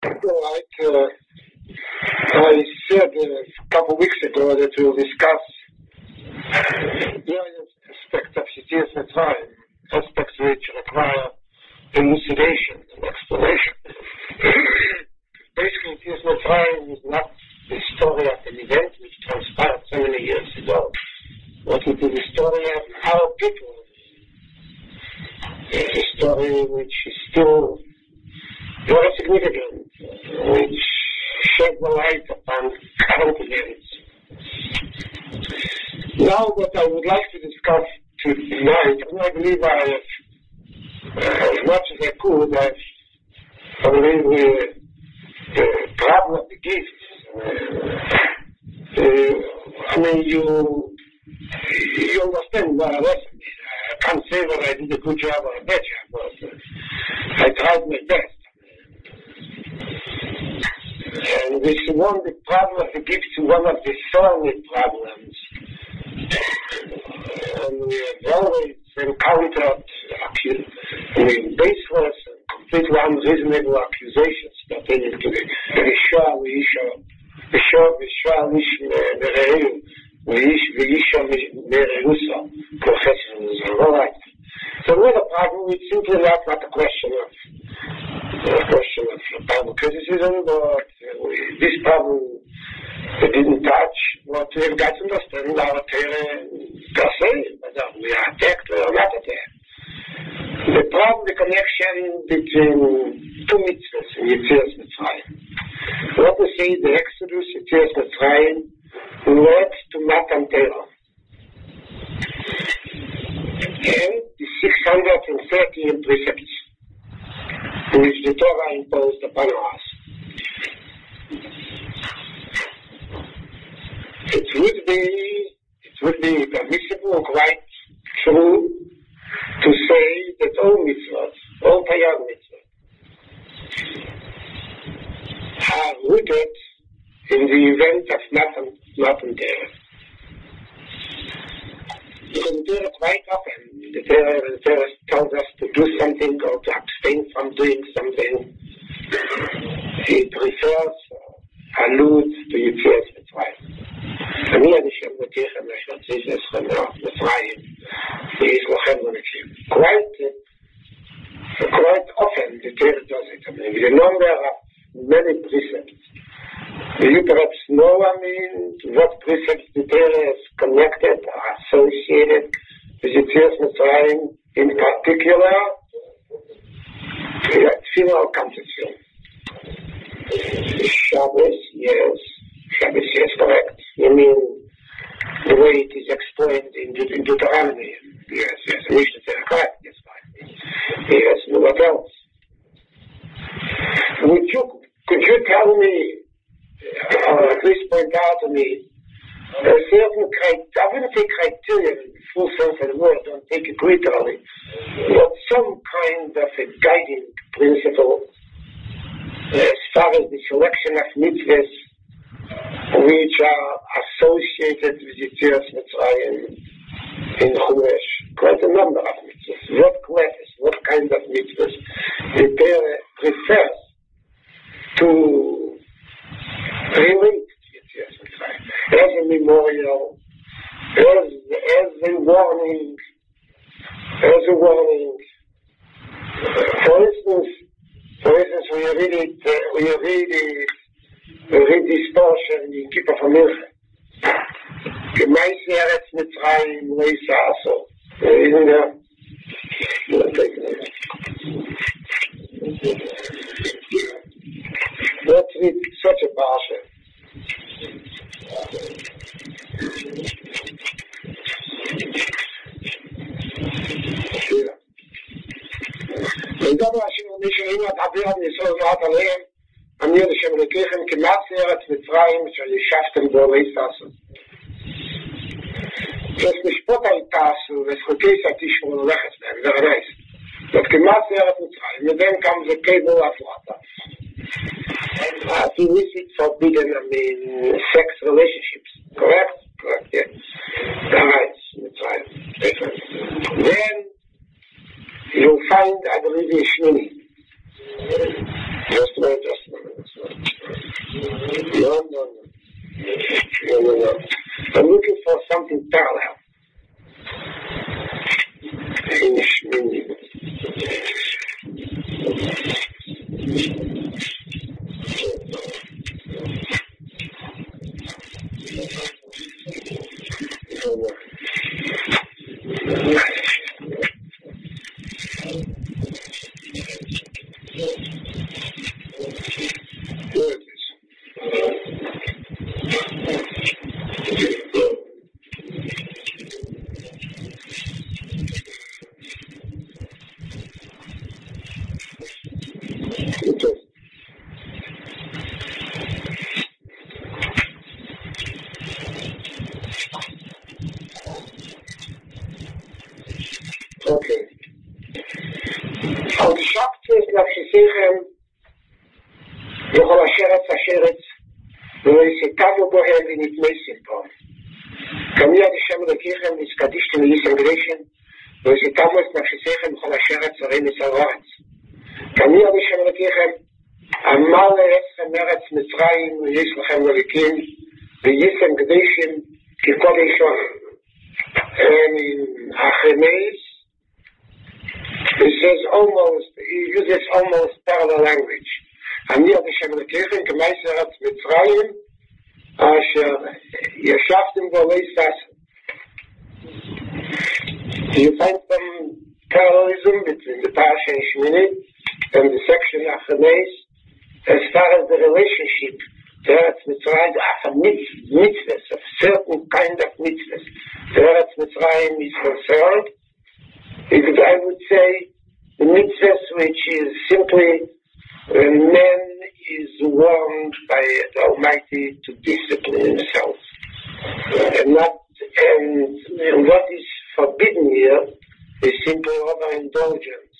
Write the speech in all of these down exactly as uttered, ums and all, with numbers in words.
Like uh, I said uh, a couple of weeks ago that we'll discuss various aspects of Yetzias Mitzrayim, aspects which require elucidation and explanation. Basically, Yetzias Mitzrayim is not the story of an event which transpired so many years ago, but it is the story of our people. It's a story which is still very significant, which shed the light upon current events. Now, what I would like to discuss tonight, and I believe I have, uh, as much as I could, I've, I believe the, the problem of the gifts. Uh, uh, I mean, you, you understand what I was. I can't say whether I did a good job or a bad job, but uh, I tried my best. And this is one of the problem of the gifts, one of the solid problems. And we have always encountered I mean, baseless and completely unreasonable accusations pertaining to the Rishah, Visha, Rishah, Visha, Visha, Visha, Visha, Professor, all right. So another problem, it's simply not, not a question of a question of Bible criticism, but uh, we, this problem we didn't touch, but we've got to understand our Torah per se, whether we are attacked or not attacked. The problem, the connection between two mitzvahs in Yetzias Mitzrayim. What we say, the Exodus, Yetzias Mitzrayim, led to Matan Torah. And the six hundred thirty precepts which the Torah imposed upon us. It would be, it would be permissible, quite true, to say that all mitzvahs, all Torah mitzvahs, are rooted in the event of Matan, Matan Torah. Because the Torah quite often, the Torah, the Torah tells us to do something or to abstain from doing something. It refers, uh, alludes to Yetzias Mitzrayim. And here the Shem B'Tichem, Yetzias Mitzrayim, is Lochem L'Netzim. Quite, uh, quite often the Torah does it. I mean, with a number of many precepts. Do you perhaps know, I mean, what precepts the Torah is connected or associated with Yetzias Mitzrayim in particular? Tefillah comes to Shabbos, yes. Shabbos, yes, correct. You mean the way it is explained in, De- in Deuteronomy? Yes, yes. Mishnah Torah, correct, yes, fine. Yes, and what else? Would you, could you tell me, or at least point out to me, a certain criteria, I wouldn't say criteria in the full sense of the word, don't take it literally, but some kind of a guiding principle as far as the selection of mitzvahs which are associated with Yetzias Mitzrayim in Chumash. Quite a number of mitzvahs. What classes, what kind of mitzvahs the Torah prefers to relate to Yetzias Mitzrayim as a memorial, as, as a warning, as a warning. For instance, for instance, we read it, uh, we read it, we read this portion in Kippur from Milchem. Gemaisi Eretz Mitzrayim Leisa Aso. Isn't there? Let's read such a parsha. וידבר השם רבי שאינו תעביר עד ניסוי ועד עליהם אמיר לשם אלוקיכם כמעט ארץ מצרים אשר ישבתם בו ויסעשו. Das Mispot al-Tasu, das Chukesa Tishmon Lechets, very nice. But כמעט ארץ מצרים, and then comes the cable of water. Uh, illicit, forbidden, I mean, sex relationships. Correct? Correct, yeah. All right, Mitzrayim. Then you'll find, I believe, in Shmini. Just a minute, just a minute. No, no, no. No, no, no. I'm looking for something parallel. In Shmini. No, no. There it is. Okay. Okay. Al Shaktis Nafshisichem Yochol Asheretz Asheretz V'Yisikavu Bohem V'Nitmesim Bo Kamiyad Hashem Lekichem V'Skadishtim V'Yisem Greshem V'Yisikavu Es Nafshisichem Yochol Asheretz Aremis Aretz Kamiyad Hashem Lekichem Amal Eretz Eretz Mitzrayim V'Yis Lachem Levikim V'Yisem Greshem Kikodeshon and in Achemes it says almost, he uses almost parallel language. Ani Hashem Lekechem K'maiser Eretz Mitzrayim Asher Yeshaftim Bo Leisasem. You find some parallelism between the Parasha in Shmini and the section Achemes as far as the relationship to Eretz Mitzrayim, of a mitzvah, of certain kind of mitzvah. The Eretz Mitzrayim is concerned. I would say the mitzvah which is simply when man is warned by the Almighty to discipline himself. And not and, and what is forbidden here is simply overindulgence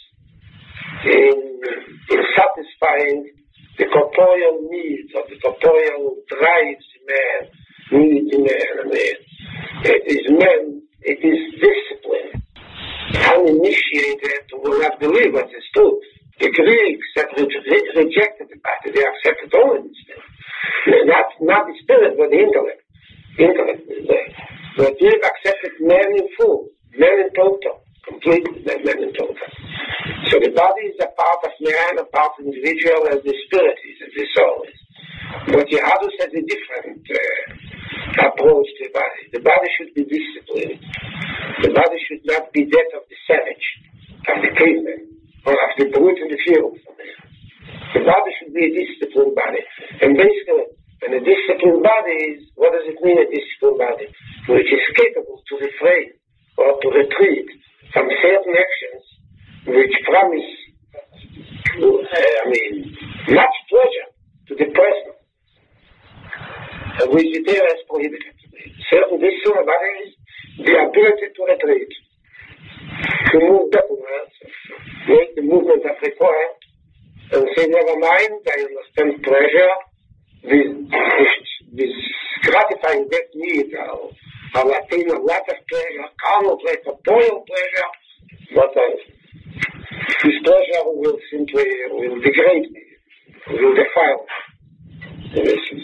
in, in satisfying the corporeal needs of the corporeal drives man, needs man, man. It is man, it is discipline. Uninitiated will not believe what is true. The Greeks that re- re- rejected the body, they accepted only the spirit. Not, not the spirit, but the intellect. Intellect is there. But they've accepted man in full, man in total, completely man in total. So the body is a part of man, a part of the individual, as the spirit is, as the soul is. But the Yahadus has a different uh, approach to the body. The body should be disciplined. The body should not be that of the savage, of the caveman, or of the brute in the field. The body should be a disciplined body. And basically, when a disciplined body is, what does it mean, a disciplined body? Which is capable to refrain or to retreat from certain actions which promise, uh, I mean, much pleasure to the person, which the Torah has prohibited. Certain disciplined body is the ability to retreat, to move backwards, make the movement of required, and say, never mind, I understand pleasure, with, with gratifying that need, I'll, I'll attain a lot of pleasure, carnal pleasure, boiled pleasure, but uh, this pleasure will simply will degrade me, will defile me.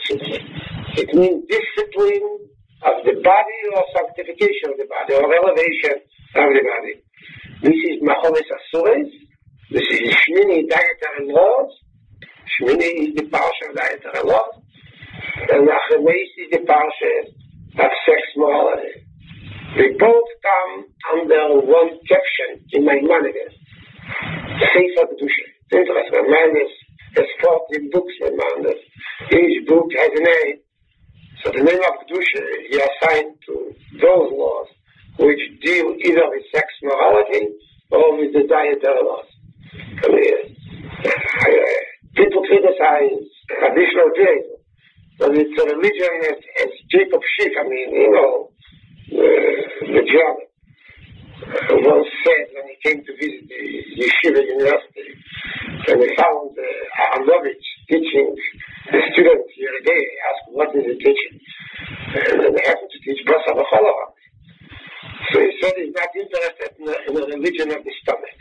It means discipline of the body or sanctification of the body or elevation of the body. This is Machomes Asures. This is Shmini dietary laws. Shmini is the parsha of dietary laws. And Achemes is the parsha of sex morality. They both come under one caption in Maimonides. Sefer Kedusha. It's interesting. Maimonides has fourteen books in Maimonides. Each book has a name. So the name of Kedusha he assigned to those laws which deal either with sex morality or with the dietary laws. I mean, uh, people criticize traditional Judaism, but it's a religion as, as Jacob Schick, I mean, you know, uh, the German, uh, once said when he came to visit the Yeshiva University, and he found uh, Aharovitch teaching the students here a day. He asked, what is he teaching? And then they happened to teach Basar V'Cholorah. So he said he's not interested in a, in a religion of the stomach.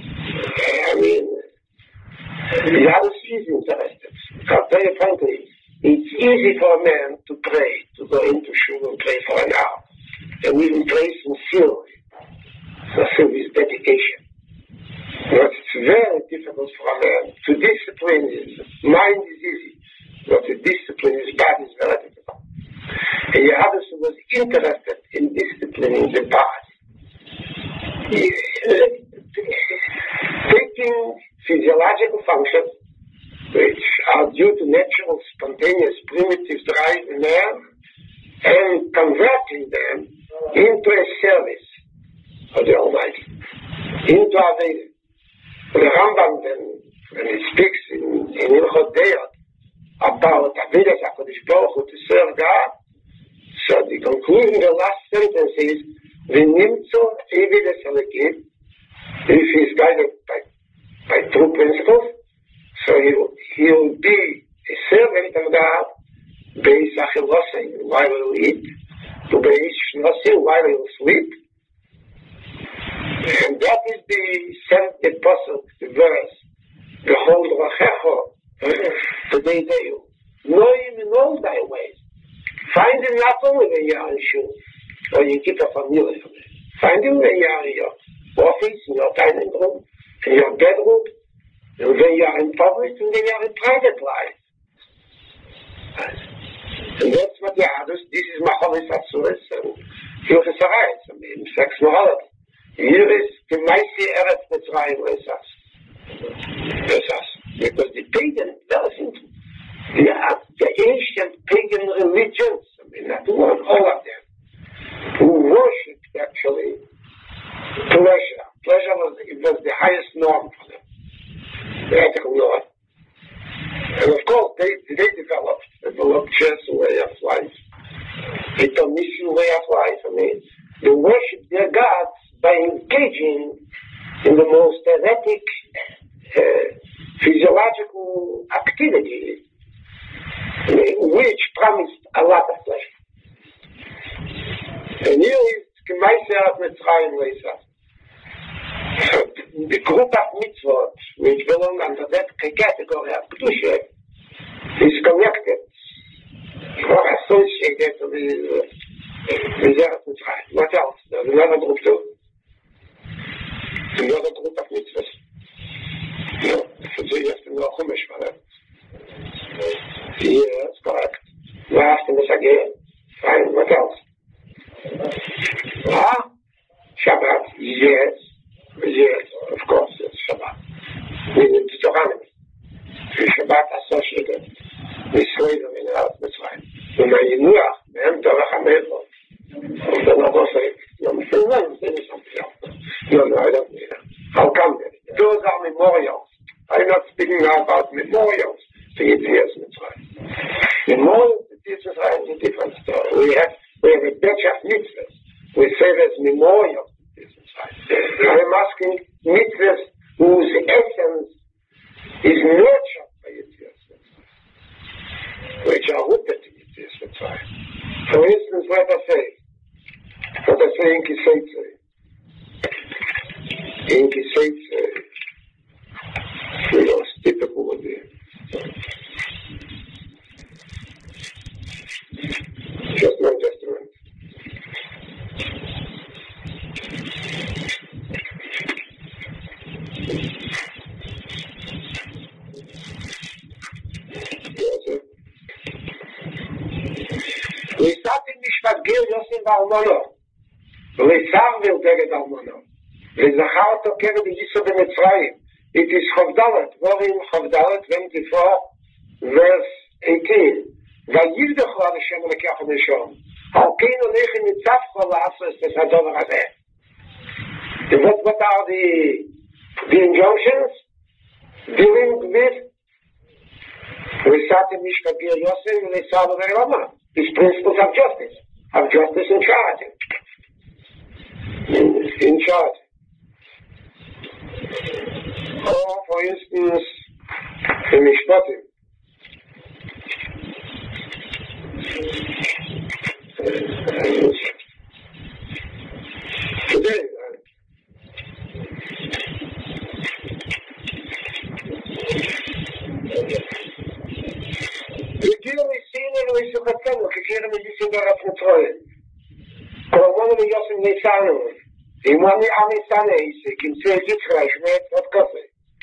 I mean, the other is interested. I'll tell you frankly, it's easy for a man to pray, to go into shul and pray for an hour, and even pray sincerely, fulfill his dedication. But it's very difficult for a man to discipline his mind is easy, but to discipline his body is very difficult. And Yehadus was interested in disciplining the body. He, uh, taking physiological functions, which are due to natural, spontaneous, primitive drive in man, and converting them into a service of the Almighty, into Aveda. The Rambam, then, when he speaks in, in Ilchot Deot about Aveda HaKadosh Baruch Hu to serve God, so the conclusion, the last sentence is, V'nimtzo Evedes Halekim, if he's guided by, by true principles, so he'll, he'll be a servant of God, Beis Achilosei, while he'll eat, to Beis Shnosei, while he'll sleep. And that is the seventh apostle, the verse, Behold Rachecho, today they you know him in all thy ways. Find him not only when you are in shul, or you keep a family from him. Find him when you are in your office, in your dining room, in your bedroom, and when you are in public, and when you are in private life. And that's what the others, this is Macholis Atzuris and Hilchas Arayis, I mean, sex morality. Here is the Maisi Eretz Mitzrayim Lesas. Lesas. Because the pagan, the, the ancient pagan religions, I mean, not one, all of them, who worshipped actually pleasure. Pleasure was, it was the highest norm for them. The ethical norm. And of course, they, they developed, developed just a way of life. A Domitian way of life. I mean, they worship their gods by engaging in the most erratic uh, physiological activity, I mean, which promised a lot of pleasure. And here is K'maiser Mitzrayim Leisah. The group of mitzvot, which belong under that category of Kedusha, is connected or associated with Eretz Mitzrayim. What else? There's another group too. Another group of mitzvahs. No, so you have to know Chumash for that. Yes, correct. We asked him this again. Fine, what else? Ah, Shabbat, yes. Yes, of course, it's Shabbat. We need to Deuteronomy. Shabbat associated with slavery in Eretz Mitzrayim. And when you know, then Torah HaMevo. Then I'll go say, no, I'm saying, no, I'm saying something else. No, no, I don't need it. How come then? Those are memorials. I'm not speaking now about memorials to Yetzias Mitzrayim. Memorials to Yetzias Mitzrayim is a different story. We have, we have a batch of mitzvahs. We say there's memorials. I'm asking mitzvahs whose essence is nurtured by Yetzias Mitzrayim, which are rooted in Yetzias Mitzrayim. For instance, let us say, let us say in Kiseitze, in Kiseitze, we lost typical of it. Just one testament. Lisati Mishpagir Yosim Barmono. Lisar will Teged Almono. Lizachar to Kere B'Yisod Mitzrayim. It is Chavdalet, Vorim Chavdalet twenty-four, verse eighteen. Vayivdechu Hashem Lekach Neshom. Halkeinu Lechi Mitzavcho La'asres Tesadover Hazeh. What, what are the, the injunctions? Dealing with Lisati Mishpagir Yosim Lisar V'Roma. These principles of justice, of justice and charity. In, in charity. Or, for instance, in Mishpatim. Today, the Gili Batzenu, Kikira Medicine Garafin Troy. Kolomon of Yosin Nisano. The one the Amisane is a can say Yitzreich, made of coffee.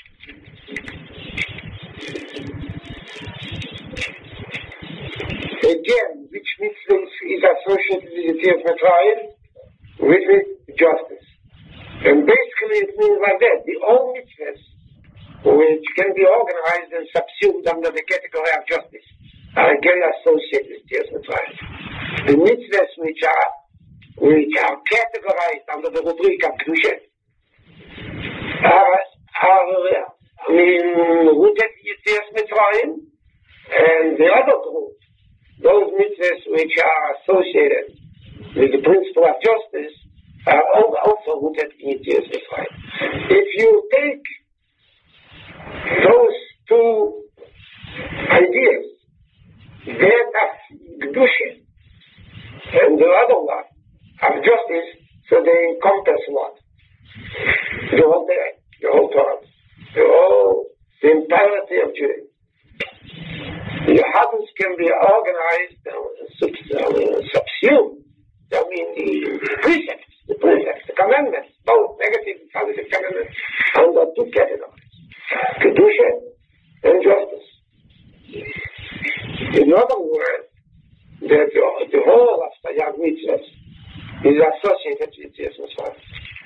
Again, which mitzvah is associated with the Tir Mitzrayim? With justice. And basically it means like that. The all mitzvahs, which can be organized and subsumed under the category of justice, are again associated with Tir Mitzrayim. The mitzvahs which are which are categorized under the rubric of Kedusha are, are I mean, rooted in Tir Mitzrayim, and the other group, those mitzvahs which are associated with the principle of justice, are also rooted in Tir Mitzrayim. If you take those two ideas, that of Kedusha and the other one of justice, so they encompass what? The whole day, the whole Torah, the whole, the entirety of Judaism. The habits can be organized and subsumed. I mean, the precepts, the precepts, the commandments, both negative and positive commandments, under two categories: Kedusha and justice. In other words, that the, the whole of Sayag Mitzvahs is associated with Jesus Christ.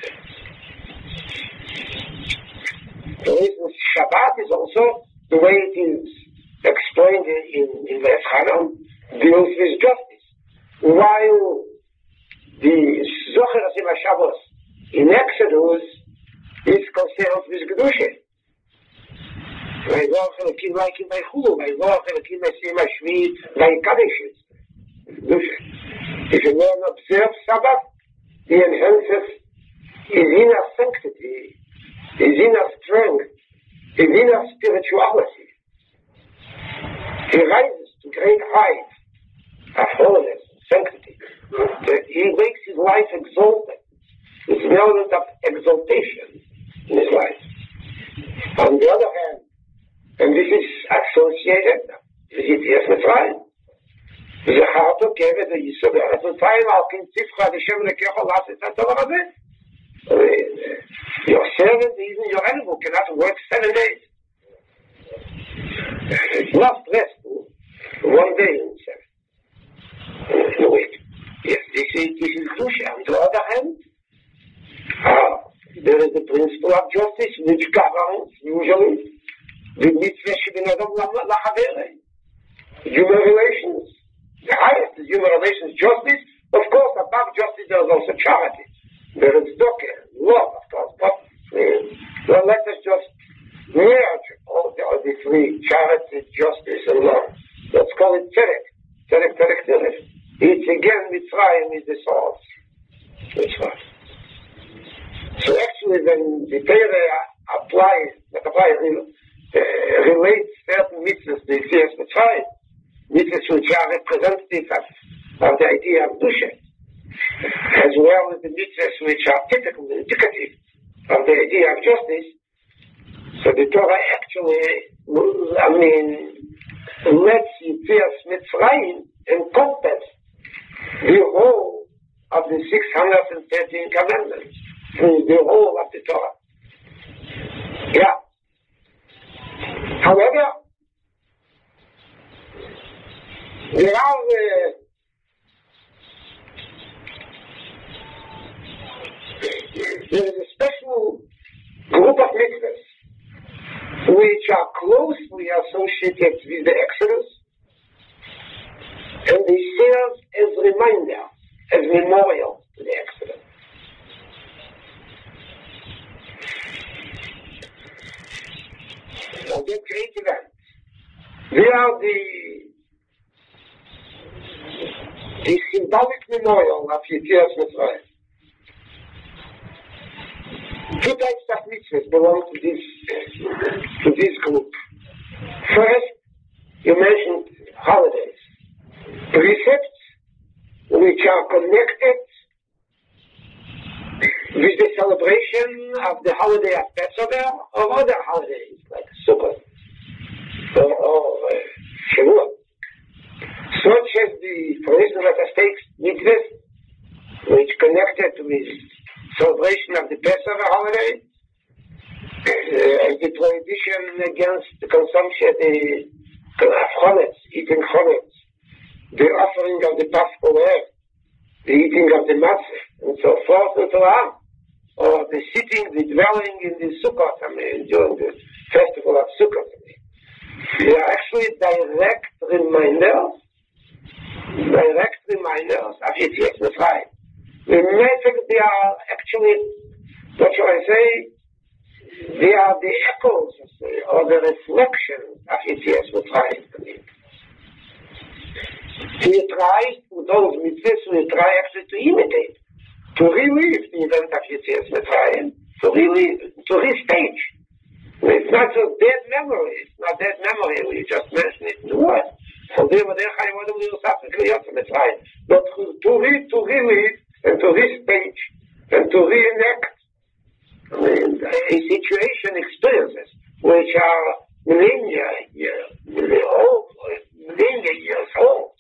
For instance, Shabbat is also the way it is explained in, in the Eschanon, deals with justice. While the Zocher Zima Shabbos in Exodus is concerned with Kedusha. Vayzor Chelakim Laikim Vaychulu, Vayzor Chelakim Vaysim Hashvi Vaykadeshes. Kedusha. If a man observes Sabbath, he enhances his inner sanctity, his inner strength, his inner spirituality. He rises to great heights of holiness, sanctity. He makes his life exalted. It's an element of exaltation in his life. On the other hand, and this is associated with Yetzias Mitzrayim, the heart of Kevin, the Yisod, the Mitzrayim, Al Kin Tzifcha, the Shem Lekecho, Lass, et cetera. Your servant, even your animal, cannot work seven days. It's not rest one day in seven. No, wait. Yes, this is, this is Kedusha. On the other hand, uh, there is the principle of justice, which governs, usually, the mitzvah shebinadam lachaverei. Human relations. The highest is human relations, justice. Of course, above justice, there is also charity. There is docker, love, of course. But uh, well, let us just merge all the, all the three: charity, justice, and love. Let's call it tzedek. Tzedek, tzedek, tzedek. It's again, Mitzrayim is the source. Mitzrayim. So actually, when the Torah applies, not applies, uh, relates certain mitzvahs to Yetzias Mitzrayim, mitzvahs which are representative of, of the idea of Kedusha, as well as the mitzvahs which are typical, indicative of the idea of justice. So the Torah actually, I mean, lets Yetzias Mitzrayim encompass the whole of the six hundred thirteen commandments, the whole of the Torah. Yeah. However, there are uh, there is a special group of mitzvahs which are closely associated with the Exodus, and they serve as reminder, as memorial to the Exodus. Now, they're great events. They are the, the symbolic memorial of Yetzias Mitzrayim. Two types of mitzvahs belong to this, to this group. First, you mentioned holidays. Precepts which are connected with the celebration of the holiday of Passover or other holidays like Sukkot or, or uh, Shavuot. So such as the, for instance, let us take mitzvahs, which connected with celebration of the Passover holiday, uh, as the prohibition against the consumption of chametz, eating chametz, the offering of the Paschal lamb, the eating of the matzah, and so forth and so on, or the sitting, the dwelling in the Sukkot, I mean, during the festival of Sukkot. I mean. They are actually direct reminders, direct reminders of Yetzias Mitzrayim. The matter they are actually, what shall I say, they are the echoes, or the reflections of Yetzias Mitzrayim. I mean. We try, with those mitzvahs, we try actually to imitate, to relive the event of Yetzias Mitzrayim, to relive, to restage. It's not just dead memory, it's not dead memory, we just mention it in the word. So they were there, but to read, to relive, and to restage, and to reenact, I mean, a situation experiences, which are millennia years, old, millennia years old.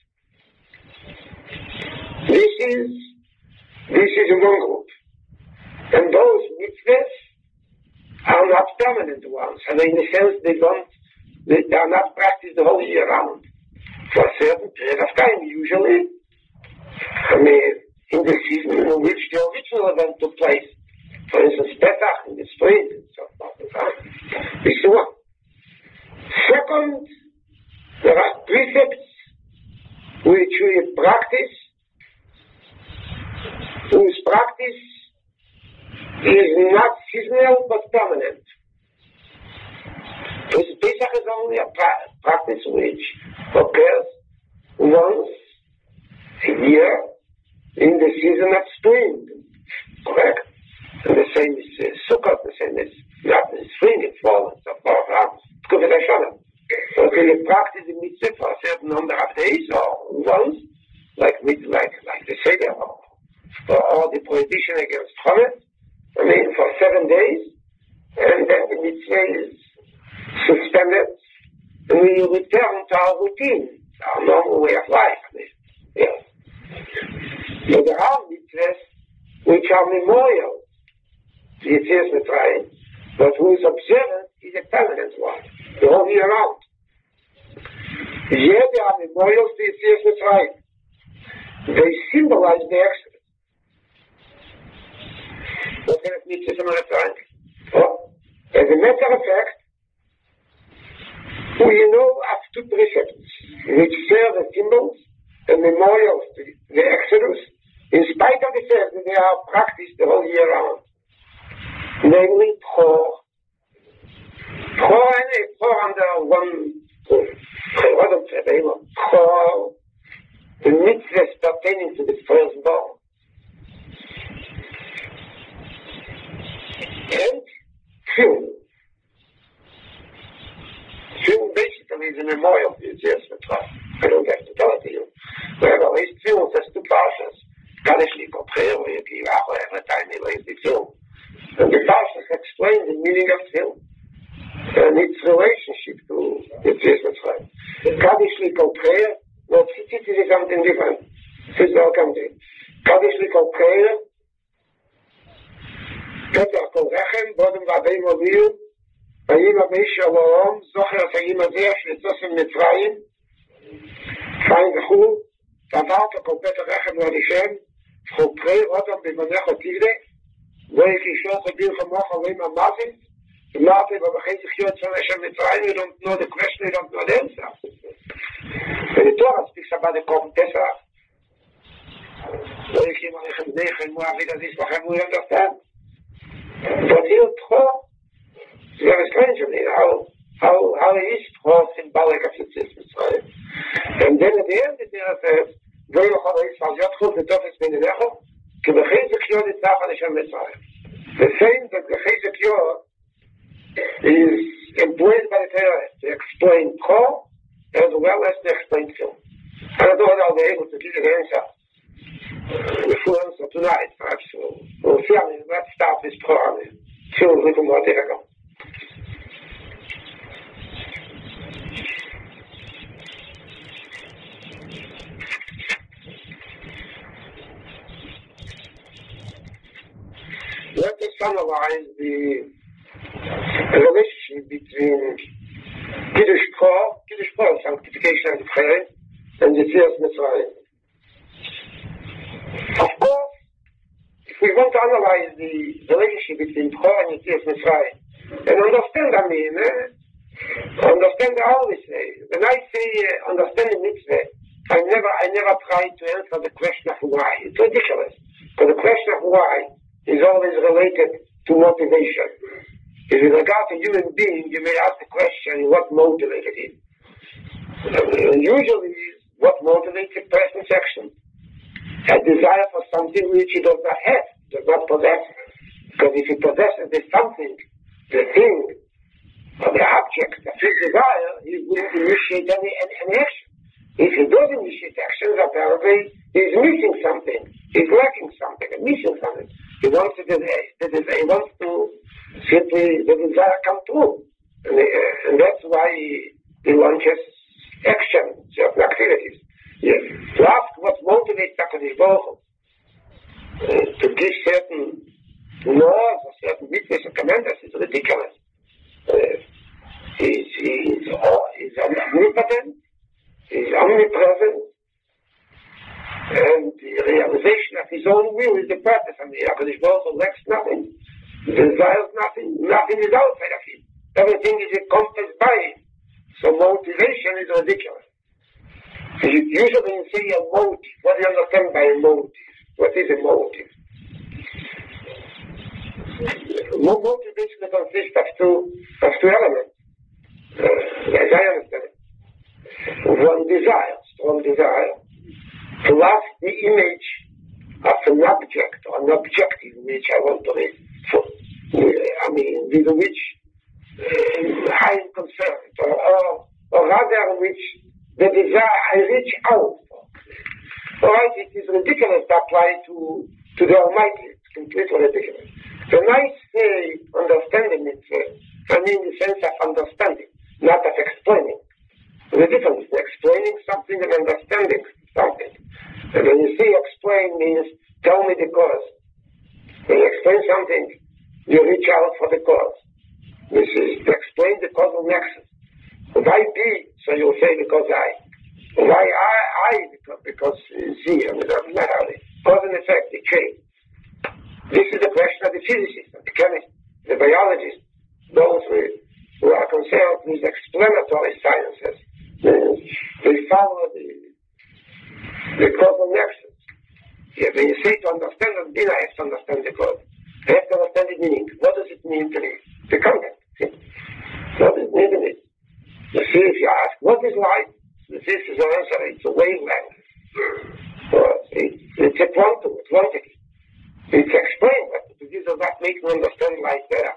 This is, this is one group. And those mitzvahs are not permanent ones. And in a sense, they don't, they are not practiced the whole year round. For a certain period of time, usually, I mean, in the season in which the original event took place. For instance, Pesach in the spring, and so forth and so on. This is one. Second, there are precepts which we practice, whose practice is not seasonal but permanent. Because Pesach is only a pra- practice which occurs once a year in the season of spring. Correct? And the same is uh, Sukkot, the same is not in spring, it's fall, and so forth. So can you practice the mitzvah for a certain number of days or once, like like like the Seder, or, or the prohibition against chametz, I mean, for seven days, and then the mitzvah is suspended, and we return to our routine, our normal way of life. I mean, yes. So there are mitzvahs which are memorial to Yetzias Mitzrayim, but whose observance is a permanent one, the whole year round. Here there are memorials to Yetzias Mitzrayim. They symbolize the Exodus. What kind of mitzvahs am I referring to? Oh, as a matter of fact, we know of two precepts which serve as symbols and memorials to the Exodus, in spite of the fact that they are practiced the whole year round. Namely, Chor. Chor and Chor under one Chor, the mitzvahs pertaining to the firstborn. And Tefillin. Tefillin basically is a memorial to Yetzias Mitzrayim. I don't have to tell it to you. But at least Tefillin says two parshas. Kadesh Liko Prayer, where you give out every time he lays the Tefillin. And the parshas explain the meaning of Tefillin and its relationship to Yetzias Mitzrayim. Kadesh Liko Prayer, no, Tzitzit is something different. Please welcome to it. Kadesh Liko Prayer, Petach Kol Rechem, Bodem Vabeim Ovil, Vayim Amei Shalom, Zocher Hayim Azeh, Shlitzosem Mitzrayim, Fein V'chul, Tavart Kol Petach Rechem L'Alishem, Chol Prei Rodam B'Manecho Tivde, Goyek Yishol Chadir Chamoch Avim Amazim, Martin, but begin zich hier van Hashem Mitzrayim, you don't know the question, you don't know the answer. And the Torah speaks about the Korban Pesach. So you came on Echem Neichem, Moavit Aziz, Lachem, we understand. But here, Tchor, it's very strange, I mean, how, how, how is Tchor symbolic of Yetzias Mitzrayim? And then at the end, the Torah says, Goy Yochal Yisrael, Yotchul, the Tofes Benenecho, Ki begin zich hier Nitzach on Hashem Mitzrayim. The same that the Chizek Yor is employed by the Torah to explain Tchor as well as to explain Tefillin. I don't know if I'll be able to give you the answer, the full answer tonight. Perhaps we'll, we'll see. I mean, let's start with Tchor. I mean, Tefillin is a little more difficult. let's analyze the relationship between Kiddush Pro, Kiddush Pro, sanctification and prayer, and the Yetzias Mitzrayim. Of course, if we want to analyze the relationship between Pro and Yetzias Mitzrayim, and understand, I mean, eh, understand I always say, when I say uh, understand the mitzvah, I never, I never try to answer the question of why. It's ridiculous. Because the question of why is always related to motivation. If you regard a human being, you may ask the question, what motivated him? And usually, what motivates a person's action? A desire for something which he does not have, does not possess. Because if he possesses the something, the thing, or the object of his desire, he will initiate any, any, any action. If he does initiate actions, apparently he's missing something, he's lacking something, and missing something. He wants to, he wants to simply the desire come true, and, uh, and that's why he, he launches action, certain activities. Yes. To ask what motivates HaKadosh Baruch Hu uh, to give certain laws or certain mitzvahs or commandments is ridiculous. Uh, he's, he's, oh, he's omnipotent, he's omnipresent, and the realization of his own will is the purpose. I mean, HaKadosh Baruch Hu lacks nothing, desires nothing, nothing is outside of him. Everything is encompassed by him. So motivation is ridiculous. Usually you say a motive. What do you understand by a motive? What is a motive? Motivation consists of two, of two elements, uh, as I understand it. One desire, strong desire, to have the image of an object or an objective which I want to reach for. I mean, with which uh, I am concerned, or, or, or rather which the desire I reach out for. Alright, it is ridiculous to apply to, to the Almighty. It's completely ridiculous. When I say understanding it, I mean the sense of understanding, not of explaining. The difference between explaining something and understanding something. And when you say explain means tell me the cause. When you explain something, you reach out for the cause. This is to explain the causal nexus. Why be? So you'll say because I. Why I? I because, because Z. I mean, it doesn't matter. Cause and effect, the chain. This is the question of the physicists, the chemists, the biologists, those who, who are concerned with explanatory sciences. They follow the, the causal nexus. Yeah, when you say to understand the meaning, I have to understand the cause. I have to understand the meaning. What does it mean to me? The content. What does it mean to me? You see, if you ask, what is light? This is the answer. It's a wavelength. Well, it, it's a quantum, a quantity. It's explained, but this does not make me understand light better.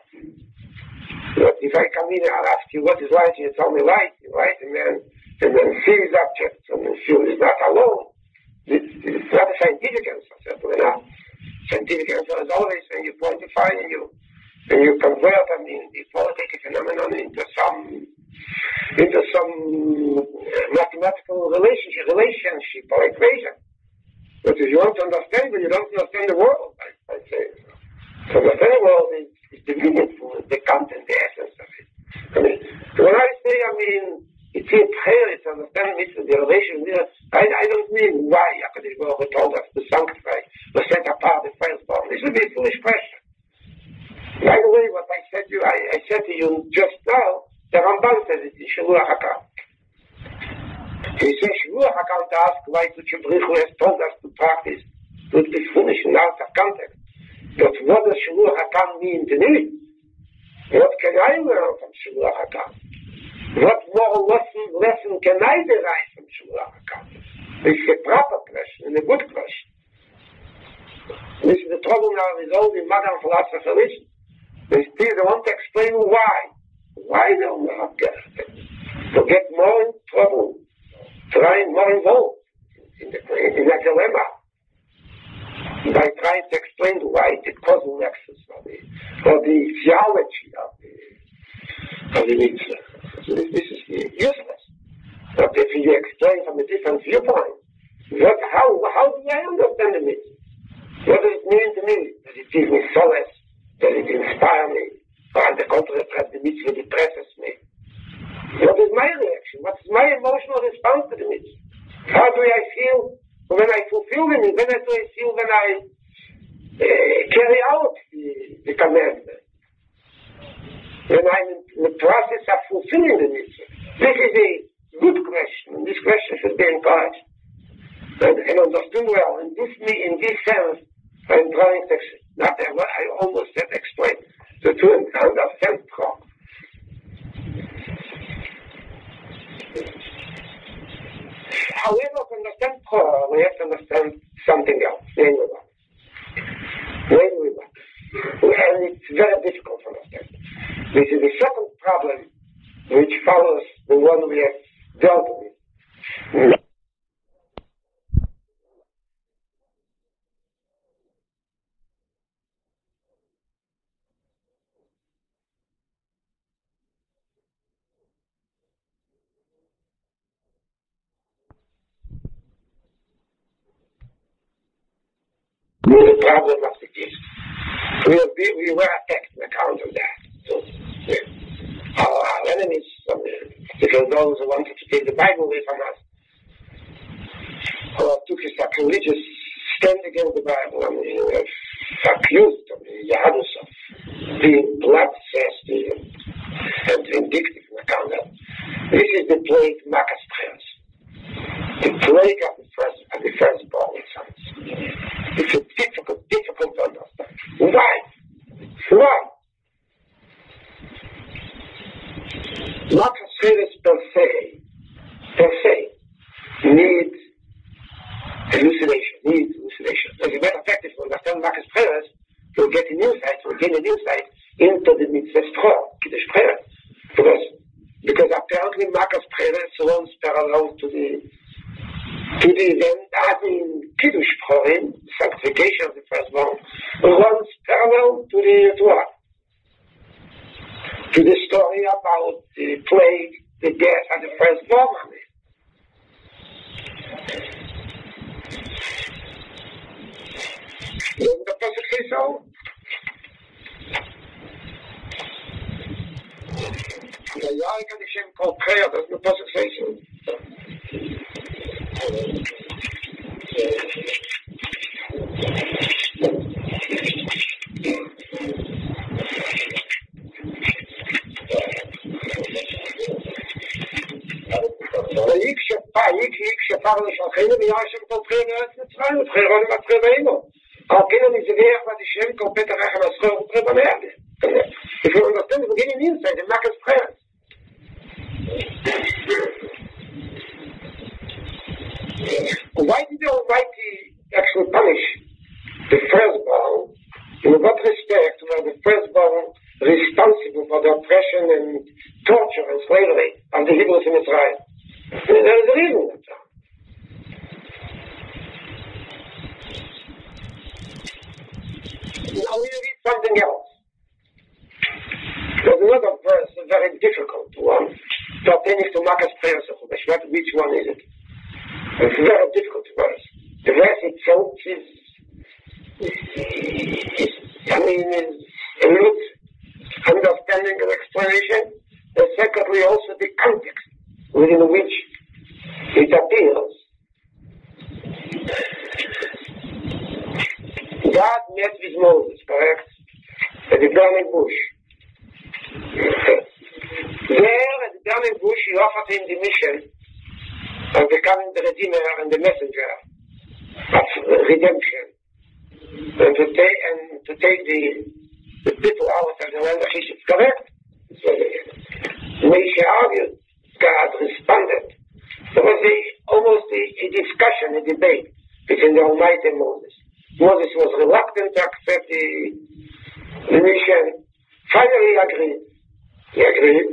But if I come in and I'll ask you what is light, you tell me light, light, and then, and then sees objects, and then feel is not alone. It, it's not a scientific answer, certainly not. Scientific answer is always when you quantify and you, and you convert, I mean, the political phenomenon into some, into some uh, mathematical relationship, relationship or equation. But if you want to understand, then you don't understand the world, I, I say. So understand the world is, is the meaningful, the content, the essence of it. I mean, when I say, I mean, it's in prayer, it's understanding it, the relation, I, I don't mean why HaKadosh Baruch Hu told us to sanctify, to set apart the firstborn. This would be a foolish question. By the way, what I said to you, I, I said to you just now, the Ramban says it in Shavua Hakam. He says Shavua Hakam to ask why Tuchabrichu has told us to practice would be foolish and out of context. But what does Shavua Hakam mean to me? What can I learn from Shavua Hakam? What more lesson, lesson can I derive from Shavua Hakam? This is a proper question and a good question. This is the trouble now with all the modern philosophers. They still want to explain why. Why they will not get it. To get more in trouble, trying more involved in, the, in a dilemma by trying to explain why the causal nexus or the, or the theology of the, of the mitzvah. So this, this is useless. But if you explain from a different viewpoint, what, how, how do I understand the mitzvah? What does it mean to me? Does it give me solace? Does it inspire me? Or on the contrary, the mitzvah depresses me? What is my reaction? What is my emotional response to the mitzvah? How do I feel when I fulfill the mitzvah? When do I feel when I uh, carry out the, the commandment? When I'm in the process of fulfilling the mitzvah? This is a good question. This question should be encouraged and, and understood well. In this, in this sense, I'm trying to, not I almost said explain, so to understand Torah. However, to understand Torah, we have to understand something else, namely what? Namely what? And it's very difficult to understand. This is the second problem which follows the one we have dealt with. The problem of the gift. We were, we were attacked on account of that. So, yeah. our, our enemies, um, because those who wanted to take the Bible away from us, or took a sacrilegious stand against the Bible, I mean, uh, accused of the Yahadus of being bloodthirsty and vindictive on account of. This is the plague Makas prayers. The plague of the first of the firstborn sons. It's a difficult, difficult to understand. Why? Why? Makas prayers per se, per se, need elucidation, need elucidation. As a matter of fact, if you understand Makas prayers, you'll get an insight, you'll gain an insight into the mitzvah Torah, Kiddush prayer. Because, because apparently Makas prayers runs parallel to the to the event as in Kiddush Chorim, sanctification of the firstborn, runs parallel to the Torah, to the story about the plague, the death of the firstborn. Doesn't the Pasuk say so? The Yarek Hashem called prayer, doesn't the Pasuk say so? Farle Shachenu Miyashem Kol Pchei Meretz Mitzrayim Pchei Rolim Pchei Beinu. Al Kenu Mizveach Vadishem Kol Petach Echem Aschor Pchei Bamerde. If you understand, we're getting inside the Makas prayers. Why did the Almighty actually punish the firstborn? In what respect were the firstborn responsible for the oppression and torture and slavery of the Hebrews in Israel? There is a reason for that. Now we read something else. There's another verse, a very difficult one, pertaining to Makas prayers of Chumash. Which one is it? It's a very difficult verse. The verse itself is, is I mean, is a lot understanding and explanation, and secondly also the context within which it appears. God met with Moses, correct? At the burning bush. There, at the burning bush, he offered him the mission of becoming the Redeemer and the messenger of redemption, and to take and to take the the people out of the land of Egypt, correct? Moshe argued. God responded. There was a, almost a, a discussion, a debate between the Almighty and Moses. Moses was reluctant to accept the, the mission. Finally, he agreed. He agreed.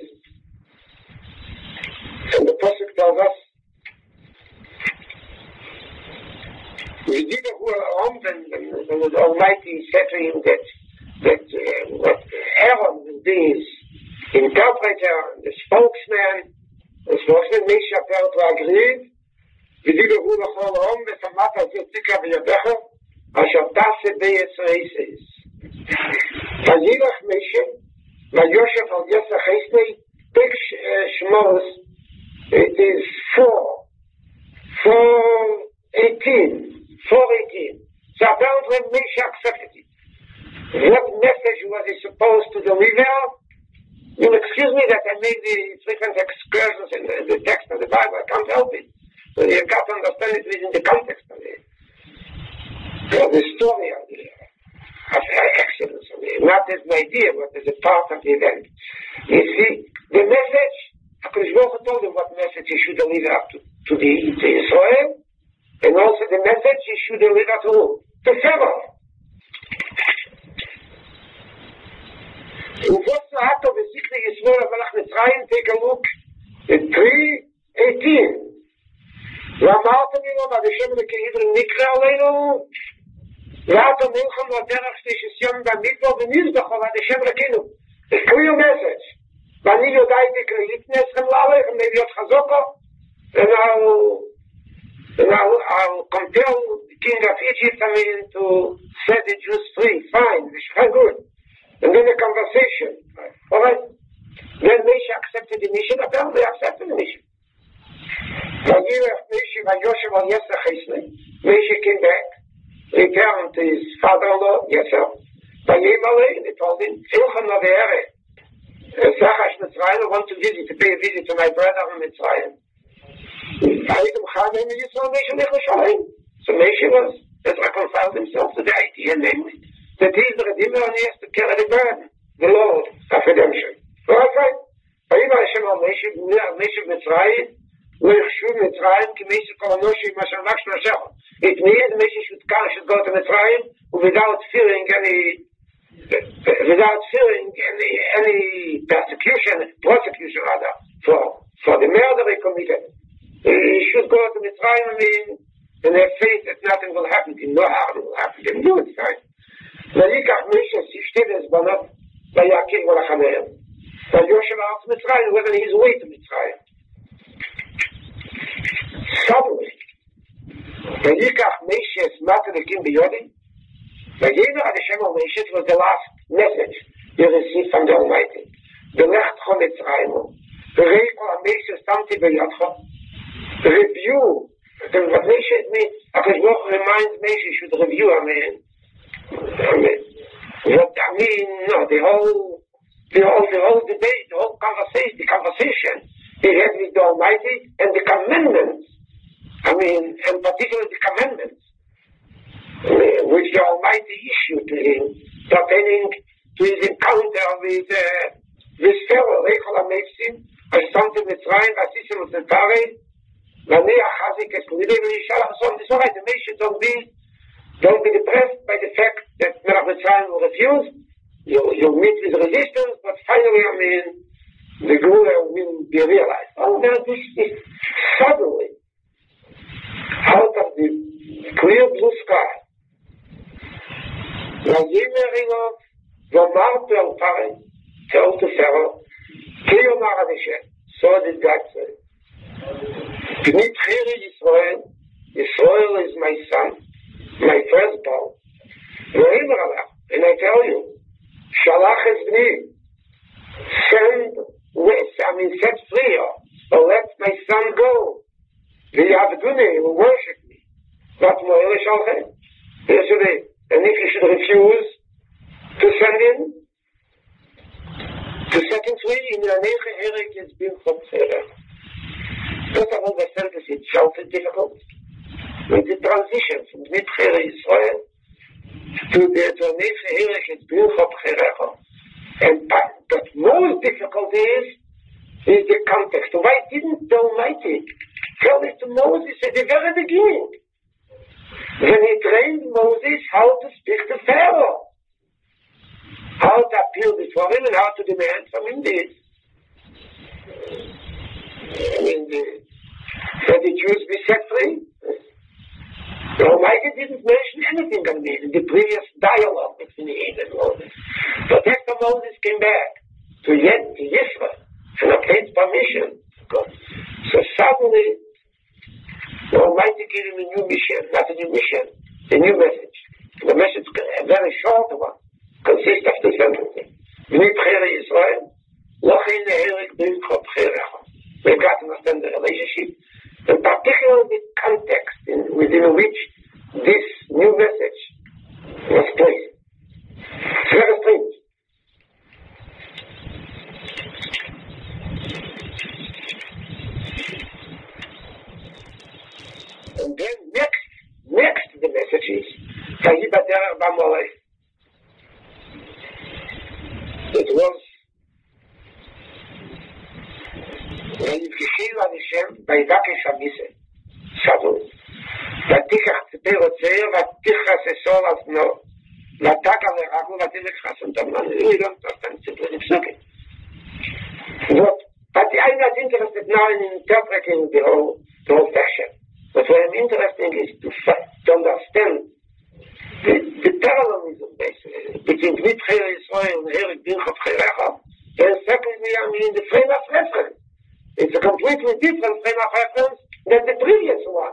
And the Pasuk tells us, we did a whole when, when the Almighty said to him that, that uh, what Aaron will be his interpreter, the spokesman, the spokesman Moshe appeared to agree. ודיברו לכל העם ושמעת זאת תקרא בידיך אשר תעשה בישראל. Vayilach Moshe, Vayoshev al Yesach Esnei, big Shmos, it is four, four eighteen, four eighteen. So apparently Moshe accepted it. What message was he supposed to deliver? You'll excuse me that I made the frequent excursions in the, the text of the Bible. I can't help it. So you got to understand it within the context of it. So the story of the of Exodus, not as an idea, but as a part of the event. You see, the message, HaKadosh Baruch Hu told him what message he should deliver to, to the to Israel, and also the message he should deliver to to Pharaoh. ובוסו האטו בזיכלי ישראל המלך מצרים, take a look at three eighteen. ואמרתם לו, ועד השם לקהידר נקרא עלינו, ואתו מלכם לדרך שתשסיון במדבר ונזבחו, ועד השם לקינו. It's clear message. ואני יודעתי קראית נסכם לעליכם, להיות חזוקו, and I'll, and I'll, I'll compel the king of Egypt, I mean, to set the Jews free. Fine, it's very good. And then a conversation. All right. Then Moshe accepted the mission. Apparently accepted the mission. Moshe came back, returned to his father-in-law, Yosef. And he told him, I want to visit, to pay a visit to my brother in Mitzrayim. So Moshe was, has reconciled himself to the idea, namely, that he is the Redeemer and he has to carry the burden, the Lord of redemption. All right? ויאמר השם על משה במצרים, לא יחשו מצרים כמשה כל אנושי מה שמבקש נשך. It means Moshe should come, should go to Mitzrayim without fearing any, without fearing any, any persecution, prosecution rather, for, for the murder he committed. He should go to Mitzrayim, I mean, and have faith that nothing will happen to him, no harm will happen to him. Do it, right? ויקח משה ששתי בנות ויעקב ולחמיהם ויושב ארץ מצרים whether he's way to מצרים. Suddenly ויקח משה סמת אלוקים בידי ויאמר עד השם על משה, it was the last message he received from the Almighty. ולכתך מצרימה וראי כל משה שמתי בידך review what Moshe means. HaKadosh Baruch Hu reminds Moshe he should review a man. What I mean, no, the whole, the whole, the whole debate, the whole conversation, the conversation he had with the Almighty and the commandments. I mean, and particularly the commandments uh, which the Almighty issued to him, pertaining to his encounter with uh, this Pharaoh, Rechel HaMefsim, Ashtamtim Mitzrayim, Vasissim Utentarei, Vani Achazik Eskulidei V'Yishalach Son. This is all right. The nation don't be. Don't be depressed by the fact that Melech Mitzrayim will refuse. You, you'll meet with resistance, but finally, I mean, the Gula will be realized. Oh, now this is suddenly, out of the clear blue sky, Vayimer Elov, V'amar Be'al Parei, tell to Pharaoh, Ki Yomar Hashem, so did God say, B'nit Chiri Yisrael, Yisrael is my son, my firstborn. And I tell you, Shalach Esbni, send with, I mean, set free, or let my son go. V'yavduni, will worship me. But Mo'ele Shalchem. Yesterday, and if you should refuse to send him, to set him free, in your neighbor, Eric is being from Sarah. First of all, the sentence itself is difficult. With the transition from Mitcher Israel to the Donetsk Herek is beautiful Cherecho. And but most difficult is is the context. Why didn't the Almighty tell it to Moses at the very beginning? When he trained Moses how to speak to Pharaoh, how to appeal before him and how to demand from him this. I mean, the, that the Jews be set free. The Almighty didn't mention anything on this in the previous dialogue between him and Moses. But after Moses came back to Yed, to Yisrael, and obtained permission to go. So suddenly, the Almighty gave him a new mission, not a new mission, a new message. The message, a very short one, consists of two sentences. B'nei B'chira Yisrael, Lochin Ne'erik B'nei B'chirecha. We've got to understand the relationship, and particularly the context in, within which this new message was placed. It's very strange. And then next, next to the message is Vayibader B'Molech. It was Vayivkishilu Hashem Vayivakesh Hamise Shadu Vatichach Tzipei Rotzeir Vatichas Esol Azno Vataka Verachu Vatilech Chasun Tamman. We don't understand simply in Psukim. But but I'm not interested now in interpreting the whole the whole section. But what I'm interested in is to, to understand the, the parallelism basically between B'nei B'chira Yisrael and Erik Bincha B'chirecha, and secondly, I mean the frame of reference. It's a completely different frame of reference than the previous one.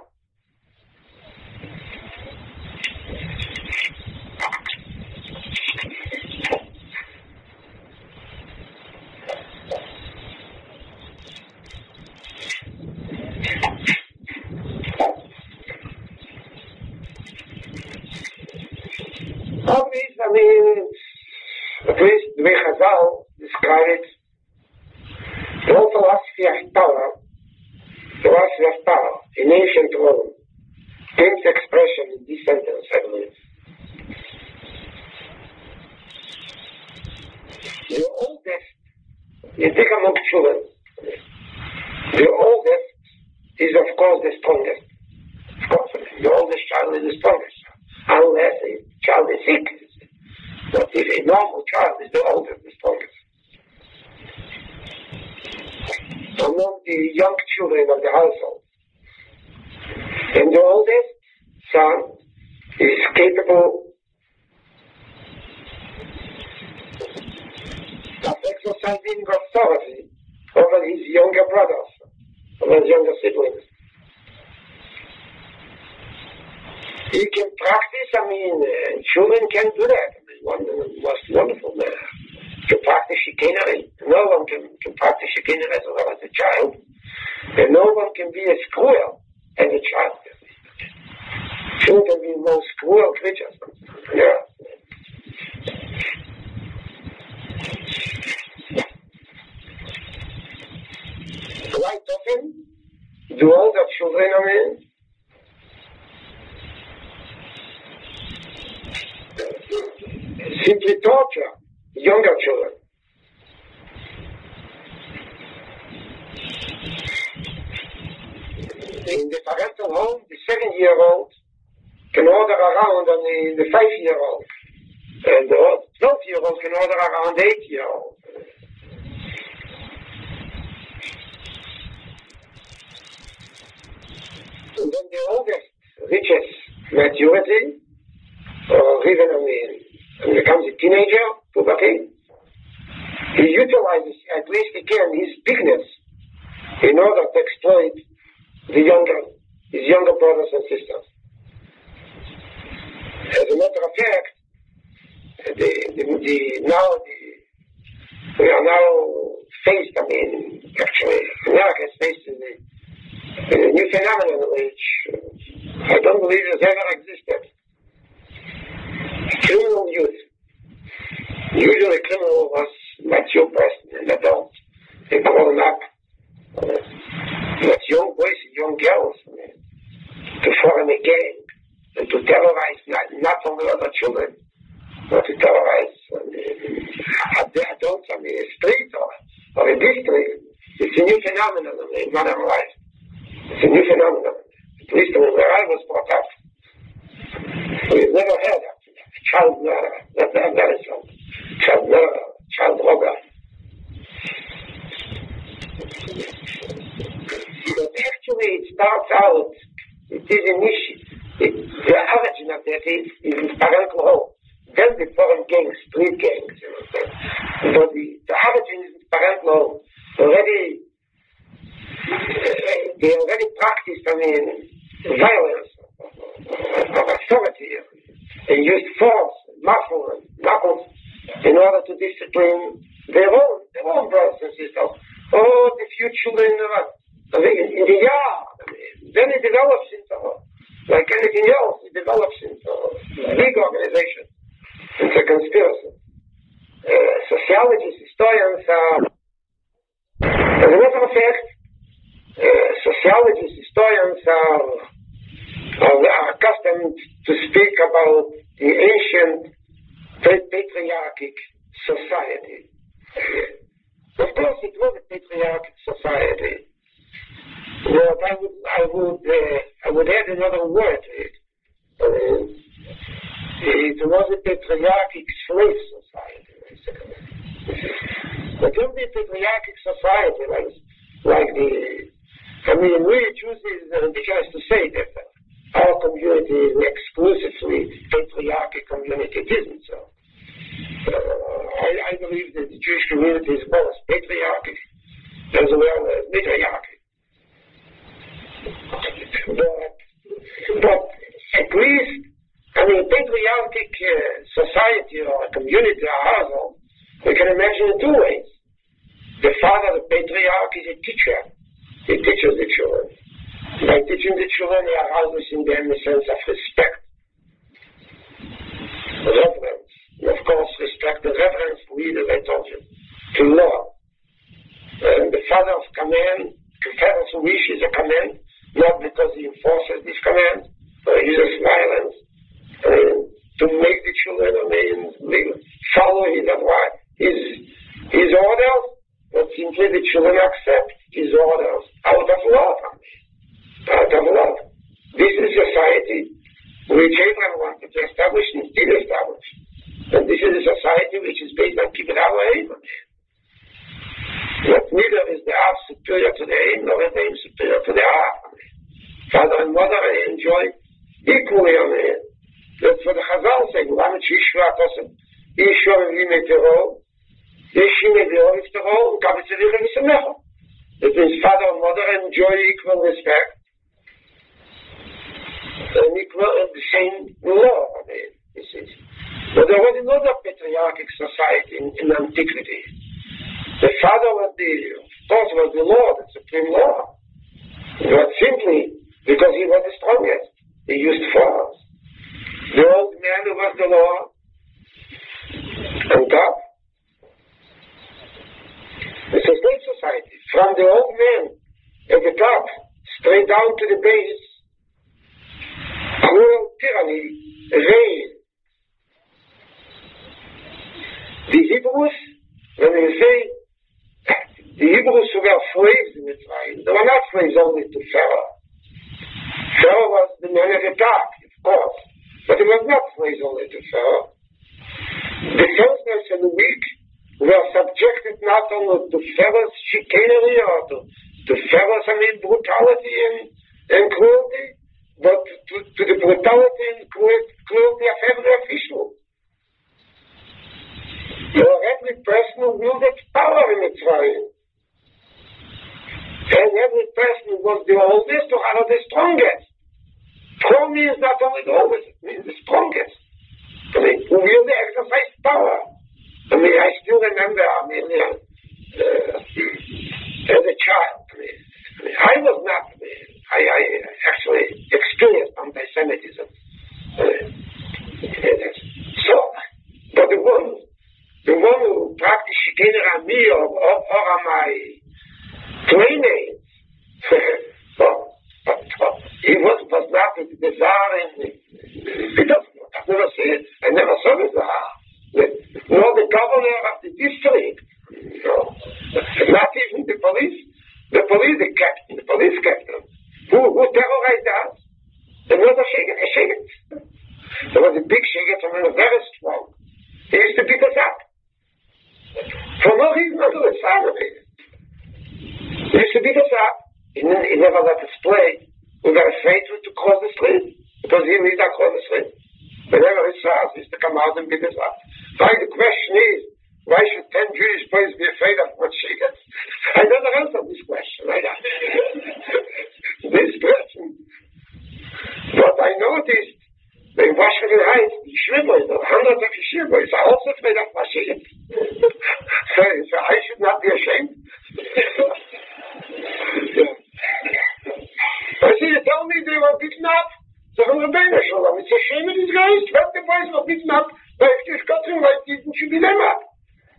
Obviously, I mean, at least the way Chazal describe it, the whole philosophy of power, philosophy of power in ancient Rome, came to expression in this sentence, I believe. The oldest, you think among children, the oldest is of course the strongest. Of course, the oldest child is the strongest, unless the child is sick. But if a normal child is the oldest, the strongest. Among the young children of the household, and the oldest son is capable of exercising authority over his younger brothers, over his younger siblings. He can practice, I mean, uh, children can do that. I mean, one of the most wonderful uh, to practice chicanery. No one can, can practice chicanery as well as a child. And no one can be as cruel as a child. Children can be the most cruel creatures. Yeah. Quite often, do all the children, I mean, simply torture younger children. In the parental home, the seven-year-old can order around on the, the five-year-old, and the twelve-year-old can order around the eight-year-old. And then the oldest reaches maturity, or even, I mean, and becomes a teenager, puberty, he utilizes, at least he can, his bigness in order to exploit the younger, his younger brothers and sisters. As a matter of fact, the, the, the, now the, we are now faced, I mean, actually, America is faced in the, in a new phenomenon which I don't believe has ever existed. Criminal youth. Usually criminal was mature person, an adult. They grown up. Uh, but young boys and young girls uh, to form a gang and to terrorize not, not only other children, but to terrorize uh, adults on the street or, or a district. It's a new phenomenon in modern life. It's a new phenomenon. At least where I was brought up. We've never heard of child murder, that, that, that is wrong. Child murder, child robber. But actually it starts out, it is an issue. It, the origin of that is, is in parental home. Then the foreign gangs, street gangs, you know. But the, the origin is in parental home. Already, they already practiced, I mean, violence of authority. They used force, muscle, knuckles then it develops into, like anything else, it develops into a big organization, into a conspiracy. Uh, sociologists, historians are, as a matter of fact, uh, sociologists, historians are, are, are accustomed to speak about the ancient patriarchic society. Of course, it was a patriarchal society. But I would, I would, uh, I would add another word to it. Uh, it was a patriarchic slave society, basically. But it was a patriarchic society, like, like the, I mean, we Jews is ridiculous to say that our community is exclusively patriarchic community. It isn't so. Uh, I, I believe that the Jewish community is both patriarchic as well as matriarchic. But, but at least, I mean, patriarchic uh, society or a community or household, we can imagine in two ways. The father, the patriarch, is a teacher. He teaches the children. By teaching the children, he arouses in them a sense of respect, reverence. And of course, respect the reverence to lead, as I told you, to law. And the father of command confers wishes a command, not because he enforces this command, or uses violence, uh, to make the children I mean, follow his advice, his, his orders, but simply the children accept his orders out of love. Out of love. This is society which Abraham wanted to establish and still establish. And this is a society which is based on Kibbutz Abraham. That neither is the Av superior to the Aim, nor is the Aim superior to the Av. Father and mother enjoy equally on it. That's what the Chazal say. Lamet Shishva Tosim. Yishua Vime Terol. Yeshime Deol is Terol. Kavitzadich and Yisamecho. That means father and mother enjoy equal respect. And equal and the same law. I mean, this is. But there was another patriarchic society in, in antiquity. The father was the, of course, was the law, the supreme law. But simply because he was the strongest, he used force. The old man who was the law, on top. It's a slave society. From the old man at the top, straight down to the base, cruel tyranny reigned. The Hebrews, when you say, the Hebrews who were slaves in Mitzrayim, they were not slaves only to Pharaoh. Pharaoh was the man at the top, of course, but he was not slaves only to Pharaoh. The helpless and the weak were subjected not only to Pharaoh's chicanery or to, to Pharaoh's, I mean, brutality and, and cruelty, but to, to the brutality and cruelty of every official. Or every person who wielded power in Mitzrayim. And every person who was the oldest or rather the strongest. Strong means not only the oldest, it means the strongest. I mean, who really exercised power. I mean, I still remember, I mean, uh, as a child, I mean, I, mean, I was not, I, mean, I, I actually experienced anti-Semitism. Uh, so, but the one The one who practiced chicanery on me or, or, or on my playmates, well, but, but he was, was not the Tsar, and he doesn't, I've never seen it, I never saw the Tsar. Nor the governor of the district, you know, not even the police, the police, the captain, the police captain, who, who terrorized us. There was a shigget, a shigget. There was a big shigget and a very strong. He used to beat us up. For no reason other than salary. He used to beat us up. He, he never let us play. We were afraid to, to cross the street because he would not cross the street. Whenever he saw us, he used to come out and beat us up. Why the question is, why should ten Jewish boys be afraid of what she gets? I never answered this question. Right? This question. But I noticed in Washington Heights, the Yeshiva, the hundreds of Yeshiva, are also afraid of Mashiach. so, so I should not be ashamed. I see, you tell me they were beaten up. So from the Rebbeinu Shalom, it's a shame in Israel. twelve the boys were beaten up by Yitzchak Kotzin, why didn't you beat them up?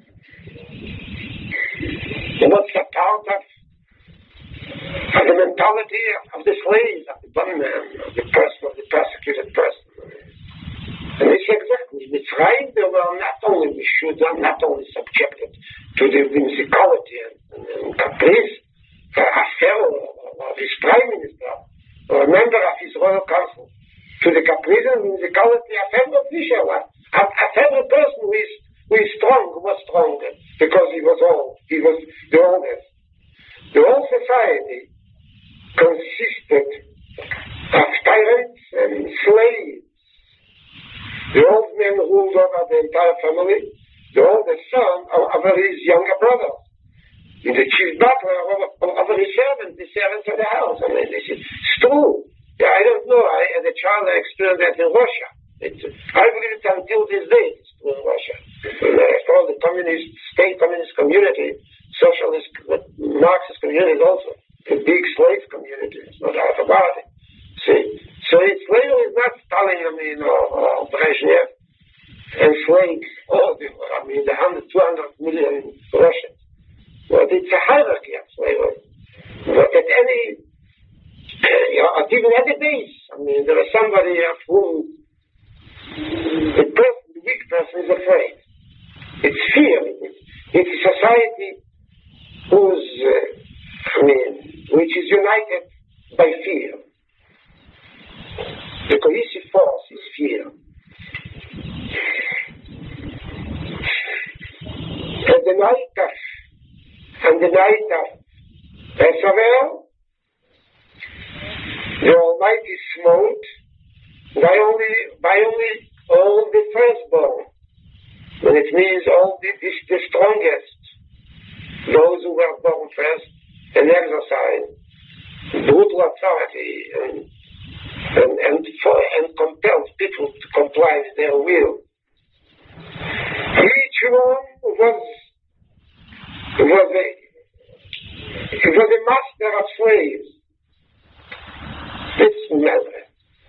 And what's the part of, of the mentality of the slave, of the bondman, of the person, of the persecuted person? And they say exactly, Mitzrayim, they were not only issued, not only subjected to the whimsicality and, and, and caprice uh, of Pharaoh, of his prime minister, or a member of his royal council, to the caprice and whimsicality of every official, of, of every person who is, who is strong, who was strong, because he was old, he was the oldest. The whole society consisted of tyrants and slaves. The old man ruled over the entire family. The oldest son over his younger brother. And the chief butler over, over his servants, the servants of the house. I mean, this is true. Yeah, I don't know. I, as a child, I experienced that in Russia. It, I believe it until this day. It's true in Russia. And after all, the communist, state communist community, socialist, Marxist community also, a big slave community. There's no doubt about it. See? So it's slavery is not Stalin, I mean, or, or Brezhnev, enslaved all the, I mean, the one hundred, two hundred million Russians. But it's a hierarchy of slavery. But at any, you know, even at the base, I mean, there is somebody of whom the person, the weak person is afraid. It's fear. It's, it's a society whose, uh, I mean, which is united by fear. The cohesive force is fear. And the night of, and the night of Pesach, the Almighty smote by only, by only all the firstborn. And it means all the, the, the strongest, those who were born first and exercised brutal authority and And, and, for, and compelled people to comply with their will. Each one was, was, a, was a master of slaves. This matter.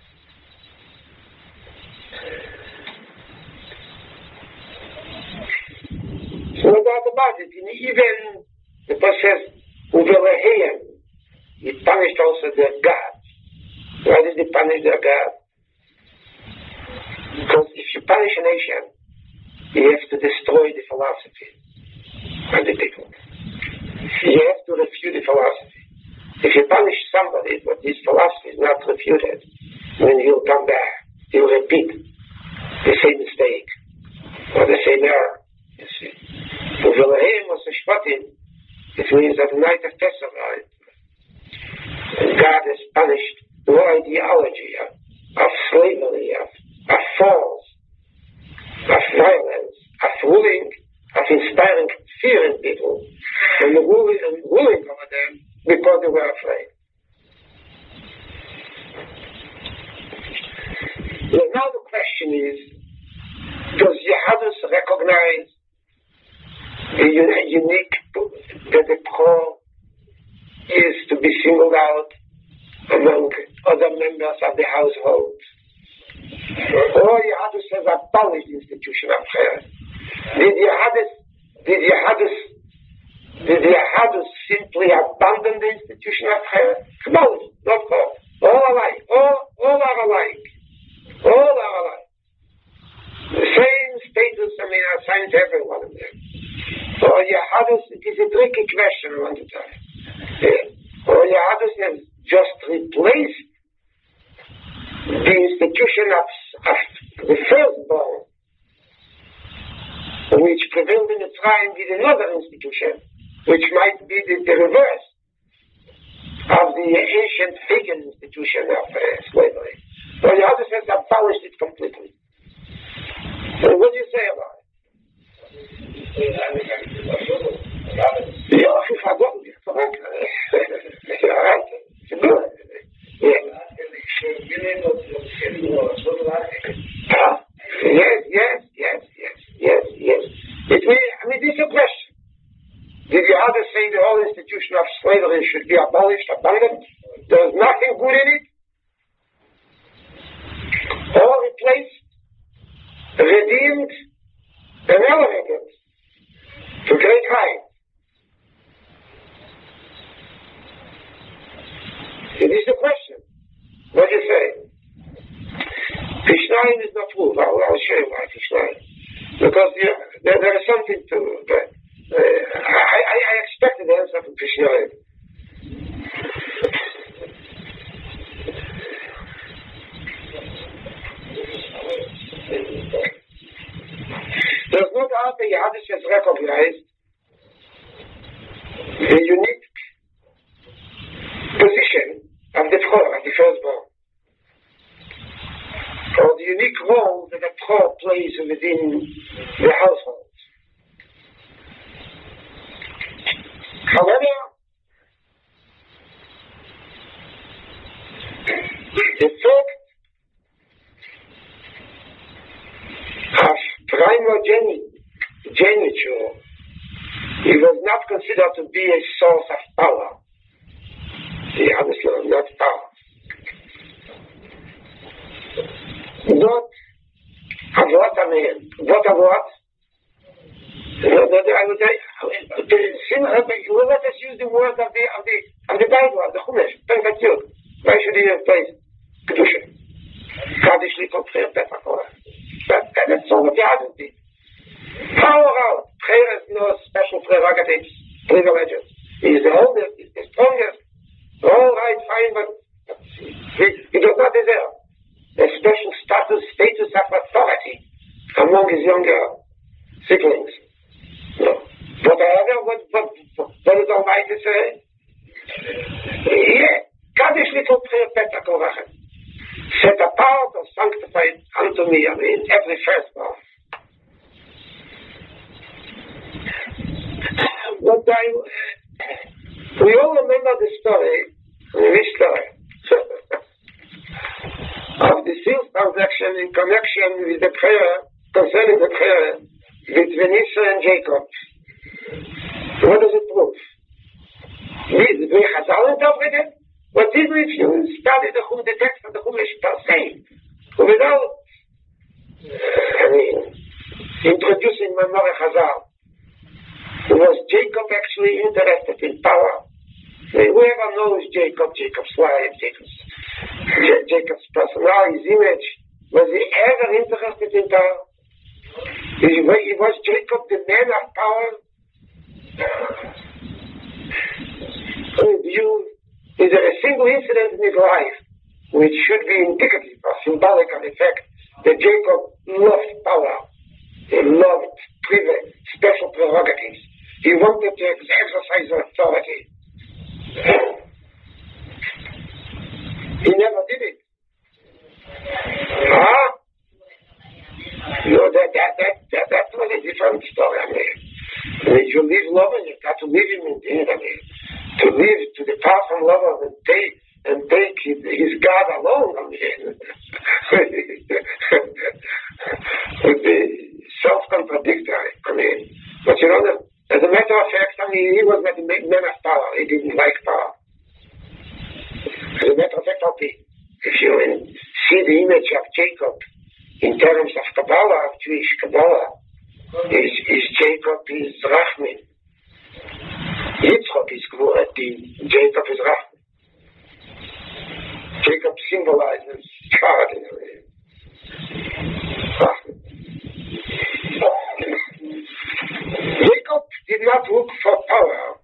So no doubt about it. And even the process of Elohim, he punished also their God. Why did they punish their God? Because if you punish a nation, you have to destroy the philosophy of the people. You have to refute the philosophy. If you punish somebody, but this philosophy is not refuted, then he'll come back. He'll repeat the same mistake or the same error. You see. It means that the night of Pesach, God has punished no ideology of, of slavery, of, of force, of violence, of ruling, of inspiring fear in people, and ruling, and ruling over them because they were afraid. So now the question is, does Yehadus recognize the unique, that the core is to be singled out among other members of the household? Or Yehadus has abolished the institution of prayer? Did Yehadus, did Yehadus, did Yehadus simply abandon the institution of prayer? Abolished, not all. All alike, all, all are alike. All are alike. The same status, I mean, assigned to every one of them. Or Yehadus, it is a tricky question, I want to tell you. Yeah. Or Yehadus has just replaced the institution of, of the firstborn, which prevailed in Mitzrayim, with another institution, which might be the, the reverse of the ancient pagan institution of uh, slavery. So Yehadus has abolished it completely. So what do you say about it? Yeah, I forgot. You're right. Good. Yeah. Huh? Yes, yes, yes, yes, yes, yes. It means, I mean, this is a question. Did you ever say the whole institution of slavery should be abolished, abandoned? There's nothing good in it. Shnayim is not true. I'll, I'll show you why it's Shnayim. Because yeah, there, there is something to... Uh, I, I, I expected the answer from Shnayim. There's no doubt that Yadis has recognized the unique position of the Torah, of the firstborn, or the unique role that the Torah plays within the household. However, the fact of primogeniture, he was not considered to be a source of power. He obviously was not power. Not of what I mean. What of what? I would say, let us use the word of the of the of the Bible, of the Chumash, Pentateuch. Why should he have placed Kedusha? Kaddish Likol Prayer Petachor. That's all what the others did. Power out. Prayer has no special prerogatives, privileges. He is the oldest, he is the strongest. All right, fine, but he, he does not deserve a special status, status of authority among his younger siblings. No. Whatever, what, what, what does Almighty say? Yeah, Kaddish Likol Prayer Petachor. Set apart or sanctified unto me, I mean, every firstborn. But I, we all remember the story, which story, of the seals transaction in connection with the prayer, concerning the prayer between Esau and Jacob. What does it prove? Did we Chazal interpret it? But even if you study the, the text of the Chumash per se, without, uh, I mean, introducing Mamore Chazal, was Jacob actually interested in power? I mean, whoever knows Jacob, Jacob's life, Jacob's, J- Jacob's personality, his image, was he ever interested in power? Was Jacob the man of power? You Is there a single incident in his life which should be indicative or symbolic of the fact that Jacob loved power? He loved privilege, special prerogatives. He wanted to exercise authority. He never did it. Huh? No, that, that, that, that, that was a different story. I mean, if you live loving, you've got to live him in it. I mean, to live, to depart from love and take, and take his, his God alone, I mean, would be self-contradictory. I mean, but you know, as a matter of fact, I mean, he was not a man of power. He didn't like power. As a matter of fact, okay, if you see the image of Jacob in terms of Kabbalah, of Jewish Kabbalah, is, is Jacob is Rachmin. Yitzchak is Gvuradin, Jacob is Rachman. Jacob symbolizes God in a way. Rachman. Jacob did not look for power.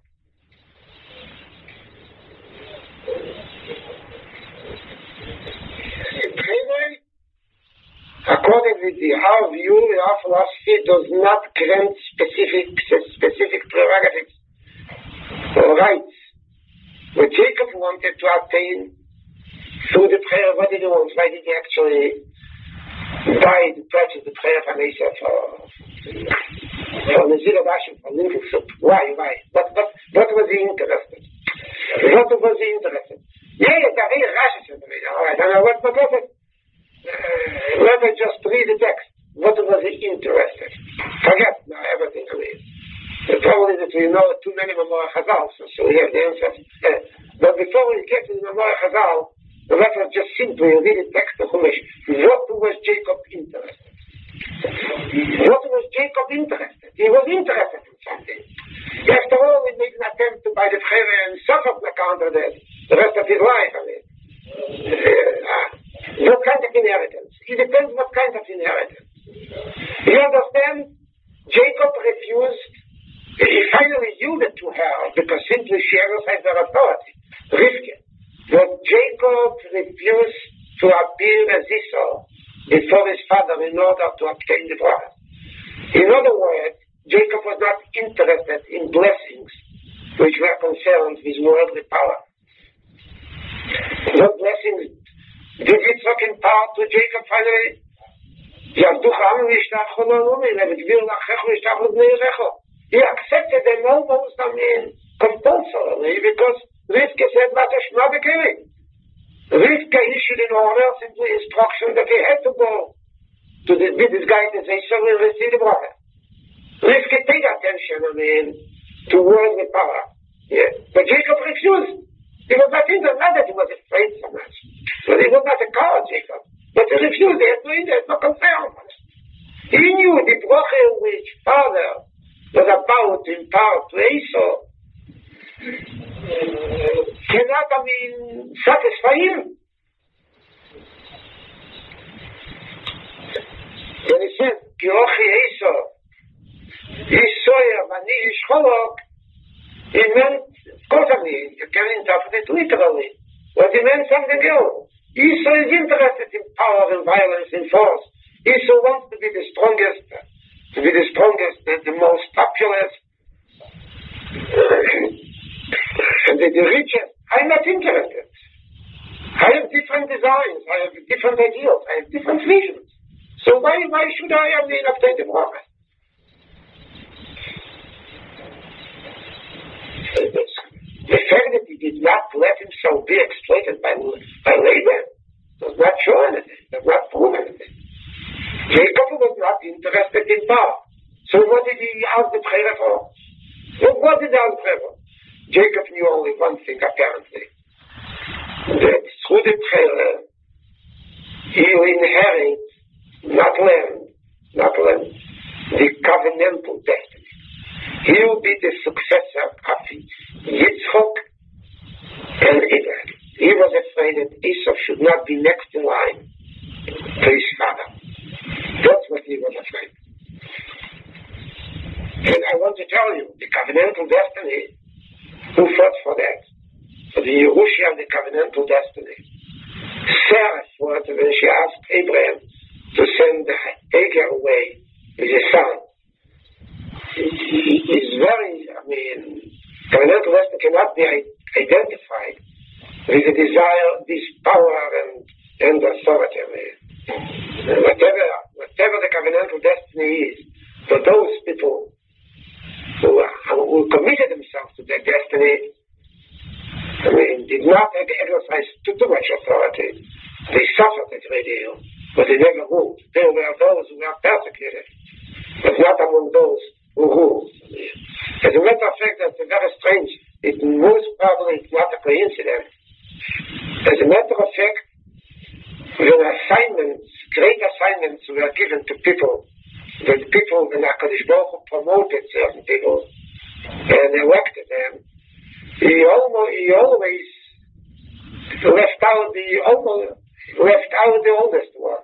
According to the our view, our philosophy does not grant specific specific prerogatives or rights. What Jacob wanted to obtain through the prayer, what did he want? Why did he actually buy the purchase the prayer from Esau for for the zero bashim, for linking soup? Why? Why? What what what was he interested? What was he interested? Yeah, it's a very rash. All right, I know what what was it? Uh, let me just read the text. What was he interested? Forget now everything I mean. The trouble is that we know too many Mamore Chazal, so, so we have the answer. Uh, but before we get to the Mamore Chazal, let us just simply read the text of Chumash. What was Jacob interested? What was Jacob interested? He was interested in something. After all, he made an attempt to buy the Chayre and suffered on account of that the rest of his life. I mean, uh, what kind of inheritance? it depends what kind of inheritance. You understand? Jacob refused. He finally yielded to her because simply she exercised her authority. Rivka. But Jacob refused to appear as Esau before his father in order to obtain the bracha. In other words, Jacob was not interested in blessings which were concerned with worldly power. What blessings did Yitzchak impart to Jacob finally? He accepted them almost, I mean, compulsorily because Rivka said, Rivka issued an order, simply instruction that he had to go to the, with his guidance, they shall receive the bracha. Rivka paid attention, I mean, to worldly power. Yeah. But Jacob refused. He was not interested, not that he was afraid so much. But he was not a coward, Jacob. But he refused, he had no interest, no concern. He knew the bracha which father was about to impart to Esau cannot, I mean, satisfy him. When he said, Kirochi Esau, Yisroel, Ani Yishcholok, he meant, of course, I mean, you can interpret it literally, but he meant something else. Esau is interested in power and violence and force. Esau wants to be the strongest, to be the strongest, the, the most populous, and the, the richest. I'm not interested. I have different designs, I have different ideals, I have different visions. So why, why should I, I mean, obtain the bracha? The fact that he did not let himself be exploited by, by Laban does not show anything, does not prove anything. Jacob was not interested in power. So what did he ask the prayer for? What did he ask the prayer for? Jacob knew only one thing, apparently. That through the prayer, he will inherit not land, not land, the covenantal destiny. He will be the successor of Yitzchak and Abraham. He was afraid that Esau should not be next in line to his father. That's what he was afraid. And I want to tell you, the covenantal destiny, who fought for that? For the Yerushia of the covenantal destiny. Sarah fought when she asked Abraham to send Hagar away with his son. It's very, I mean, covenantal destiny cannot be identified with the desire, this power and, and authority. I mean, whatever, whatever the covenantal destiny is, for those people who, who committed themselves to their destiny, I mean, did not exercise too, too much authority. They suffered a great deal, but they never ruled. There were those who were persecuted, but not among those who ruled. As a matter of fact, that's very strange. It most probably is not a coincidence. As a matter of fact, when assignments, great assignments were given to people, when people, when HaKadosh Baruch Hu promoted certain people and elected them, he almost, he always left out the almost left out the oldest one,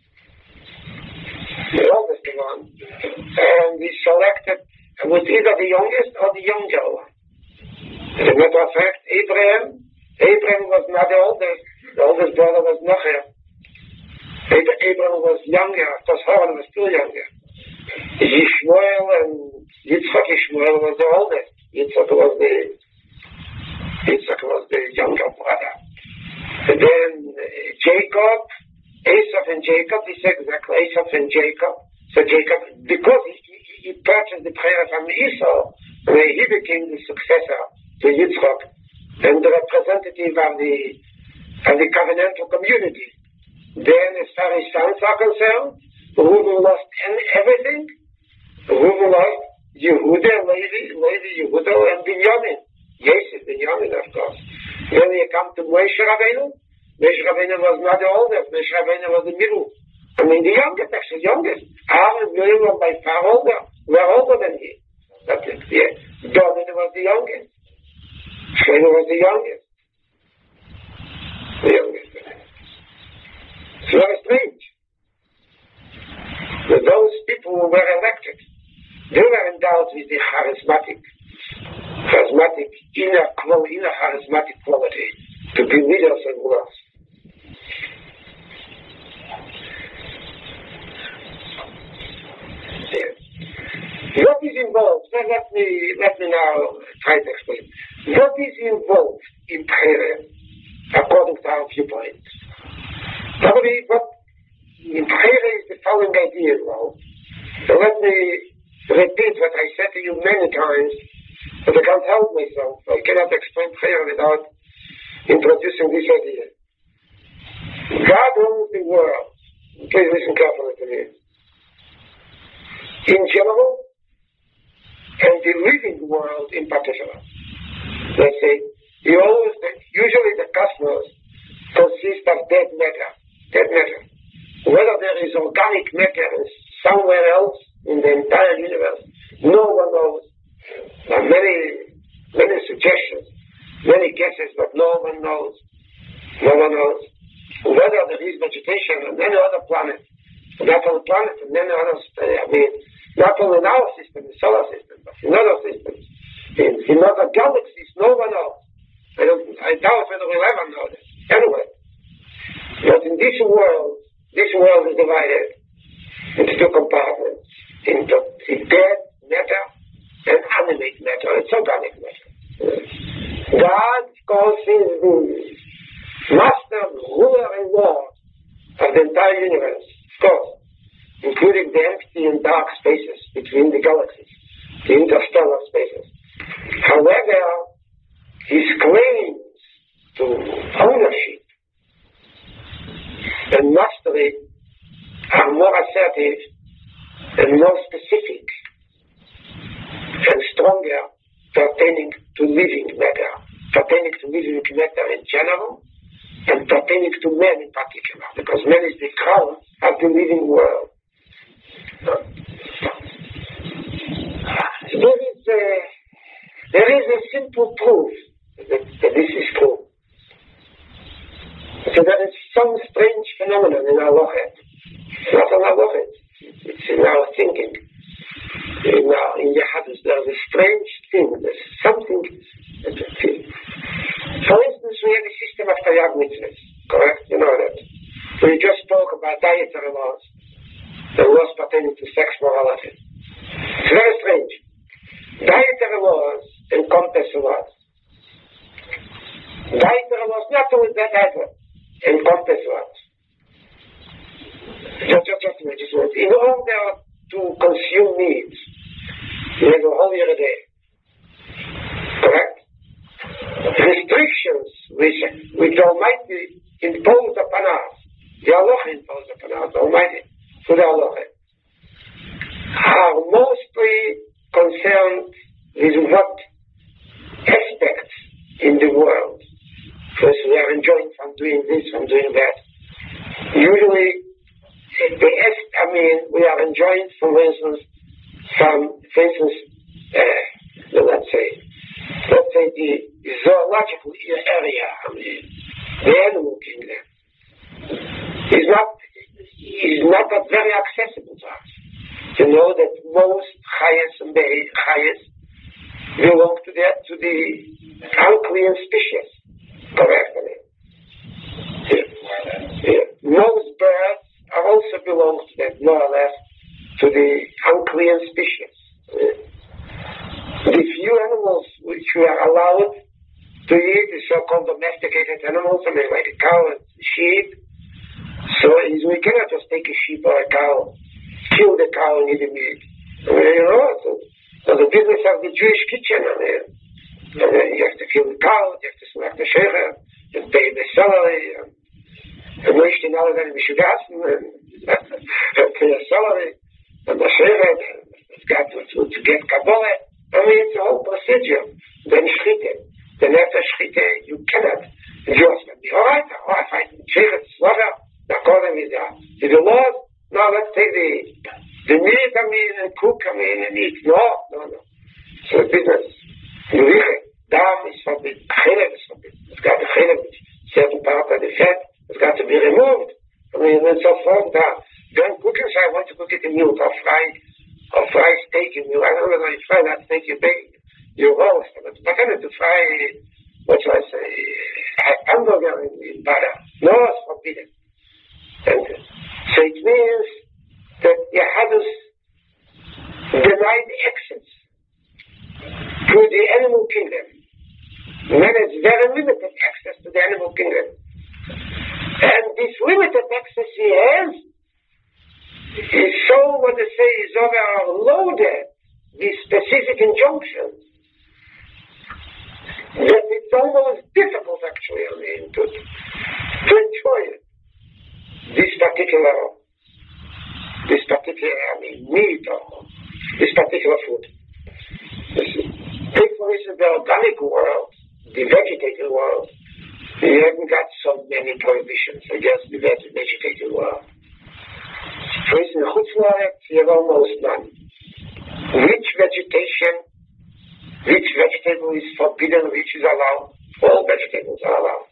the oldest one, and he selected with either the youngest or the younger one. As a matter of fact, Abraham, Abraham was not the oldest. The oldest brother was Nachir. Abraham was younger. Haran was still younger. Yishmael and Yitzchak Yishmael was the oldest. Yitzchak was the Yitzchak was the younger brother. And then uh, Jacob, Esau and Jacob, he said exactly Esau and Jacob. So Jacob, because he, he, he purchased the prayer from Esau, where he became the successor to Yitzchak and the representative of the of the covenantal community. Then, as far as sons are concerned, Reuben lost everything. Reuben lost Yehuda, Levi, Levi, Yehuda, and Binyamin. Yes, it's Binyamin, of course. Then you come to Moshe Rabbeinu. Moshe Rabbeinu was not the oldest. Moshe Rabbeinu was the middle. I mean, the youngest, actually, youngest. Aaron and Miriam were by far older. Were older than he. That's it, yeah. David was the youngest. Shlomo was the youngest. The youngest. It's very strange. involved? Let, let me let me now try to explain. What is involved in prayer, according to our viewpoint? Probably what in prayer is the following idea involved. So let me repeat what I said to you many times, but I can't help myself. I cannot explain prayer without introducing this idea. God owns the world. Please listen carefully to me. In general, and the living world in particular. Let's say, you always, usually the cosmos consists of dead matter. Dead matter. Whether there is organic matter somewhere else in the entire universe, no one knows. There are many, many suggestions, many guesses, but no one knows. No one knows. Whether there is vegetation on any other planet, not on the planet, and many others, I mean, not only in our system, the solar system, but in other systems, in, in other galaxies, no one knows. I, don't, I doubt whether we'll ever know this. Anyway, but in this world, this world is divided into two compartments, into dead matter and animate matter. It's organic matter. God calls his the master, ruler, and lord of the entire universe, of course, including the empty and dark spaces between the galaxies, the interstellar spaces. However, his claims to ownership and mastery are more assertive and more specific and stronger pertaining to living matter, pertaining to living matter in general, and pertaining to men in particular, because man is the crown of the living world. There is a, there is a simple proof that, that this is true. So there is some strange phenomenon in our Lochet. It's not in our Lochet, it's in our thinking. In, our, in Yehadus, there's a strange thing, there's something. For instance, we have a system of Taryag mitzvahs, correct? You know that. We just spoke about dietary laws, the laws pertaining to sex morality. It's very strange. Dietary laws encompass what? Dietary laws, not only that either, encompass what? Just, just, just, just, just, in order to consume needs, you have a whole year a day. Correct? Restrictions which, which Almighty imposed upon us, the Allah imposed upon us, Almighty, to the Allah, are mostly concerned with what aspects in the world. First, we are enjoying from doing this, from doing that. Usually, the I mean, we are enjoying, for instance, from, for instance, uh, let's say, let's say the zoological area, I mean, the animal kingdom, is not is not that very accessible to us. To know that most chayas and chayas belong to the to the unclean species, correctly. Yeah. Yeah. Most birds are also belong to them, more or less, to the unclean species. Yeah. The few animals which we are allowed to eat, the so-called domesticated animals, I mean, like a cow and sheep. So we cannot just take a sheep or a cow, kill the cow and eat the meat. I mean, you know, so, so the business of the Jewish kitchen, I mean, and then you have to kill the cow, you have to select the shecher, and pay the salary, and and möchte in alle seine Mishugassen, and pay the salary, and the shecher, it's got to, to, to get Kabbalah. I mean, it's a whole procedure. Then Schritte. Then after Schritte, you cannot just be, all right, all right, fine, shecher, slaughter, according to that. To the Lord, now let's take the the meat, I mean, and cook, I mean, and eat. No, no, no. So business. Dam is forbidden. Chelev is forbidden. It's got the chelev, certain part of the fat, it's got to be removed. I mean, and so forth. Then cooking, so I want to cook it in milk, or fry, or fry steak in milk. I don't know whether you fry that steak, you bake, you roast. But I to fry, what shall I say, hamburger in, in butter. No, it's forbidden. And so it means that Yehadus denied excess. looking at. And this limited access he has is so, what they say, is overloaded with specific injunctions that it's almost difficult, actually, I mean, to, to enjoy it. This particular, this particular, I mean, meat or this particular food. Take, for instance, the organic world, the vegetative world. You haven't got so many prohibitions against the vegetative world. For instance, in Chutzlaret, you have almost none. Which vegetation, which vegetable is forbidden, which is allowed? All vegetables are allowed.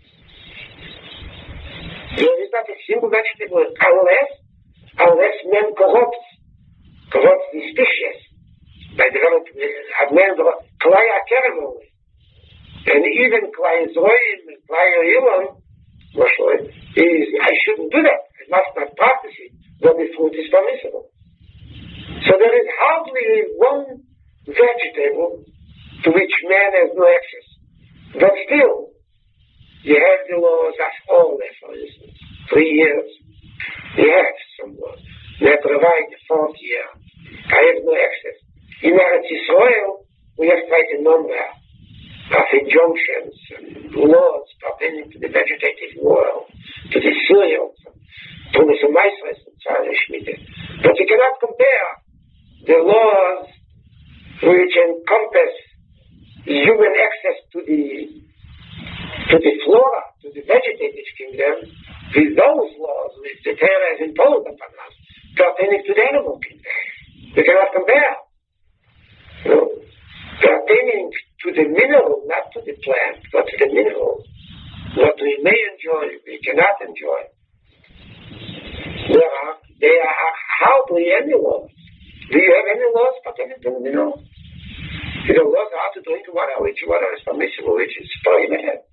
There is not a single vegetable unless, unless man corrupts, corrupts the species by developing, have man klaya ceremony. And even klaya zoim and klaya ilan, is, I shouldn't do that. I must not practice it, but the fruit is permissible. So there is hardly one vegetable to which man has no access. But still, you have the laws of all that, for instance. Three years. You have some laws. They provide the fourth year. I have no access. In Eretz Yisrael, we have quite a number of injunctions and laws pertaining to the vegetative world, to the cereals, to the Semaisres, but you cannot compare the laws which encompass human access to the to the flora, to the vegetative kingdom, with those laws which the Torah has imposed upon us, pertaining to the animal kingdom. You cannot compare. No. Pertaining to the mineral, not to the plant, but to the mineral, what we may enjoy, we cannot enjoy. There are, there are hardly any laws. Do you have any laws pertaining to the mineral? You know, laws are how to drink water, which water is permissible, which is prohibited.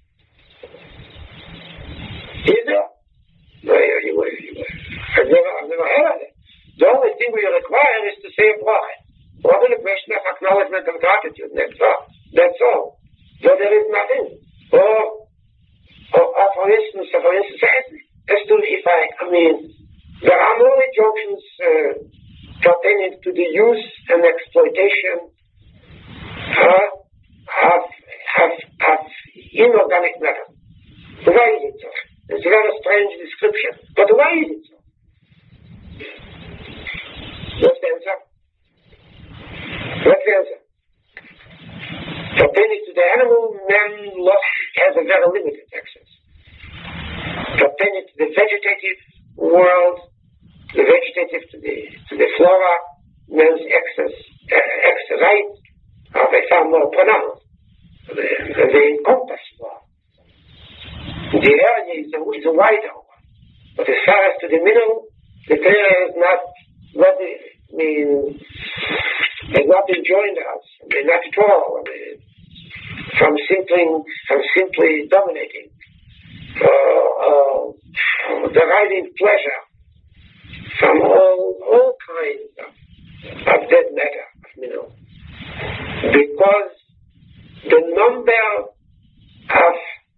Is there? No, you, you, you, I've never, I've never heard of it. The only thing we require is to say a bracha. What is the question of acknowledgement of gratitude? That's all. That's all. So there is nothing. Or, or, or for instance, for instance, as to if I, I mean, there are no injunctions uh, pertaining to the use and exploitation uh, of, of, of inorganic matter. Why is it so? It's a very strange description. But why is it so? What's the answer? What's the answer? Pertaining to the animal, man has a very limited access. Pertaining to the vegetative world, the vegetative to the to the flora, man's access, uh, access right are by far more pronounced. They, they encompass more. The area is a, is a wider one. But as far as to the mineral, the Torah is not what it means. Has not enjoined us, they not at all, I mean, from simply, from simply dominating, uh, uh, deriving pleasure from all, all kinds of, of dead matter, you know, because the number of,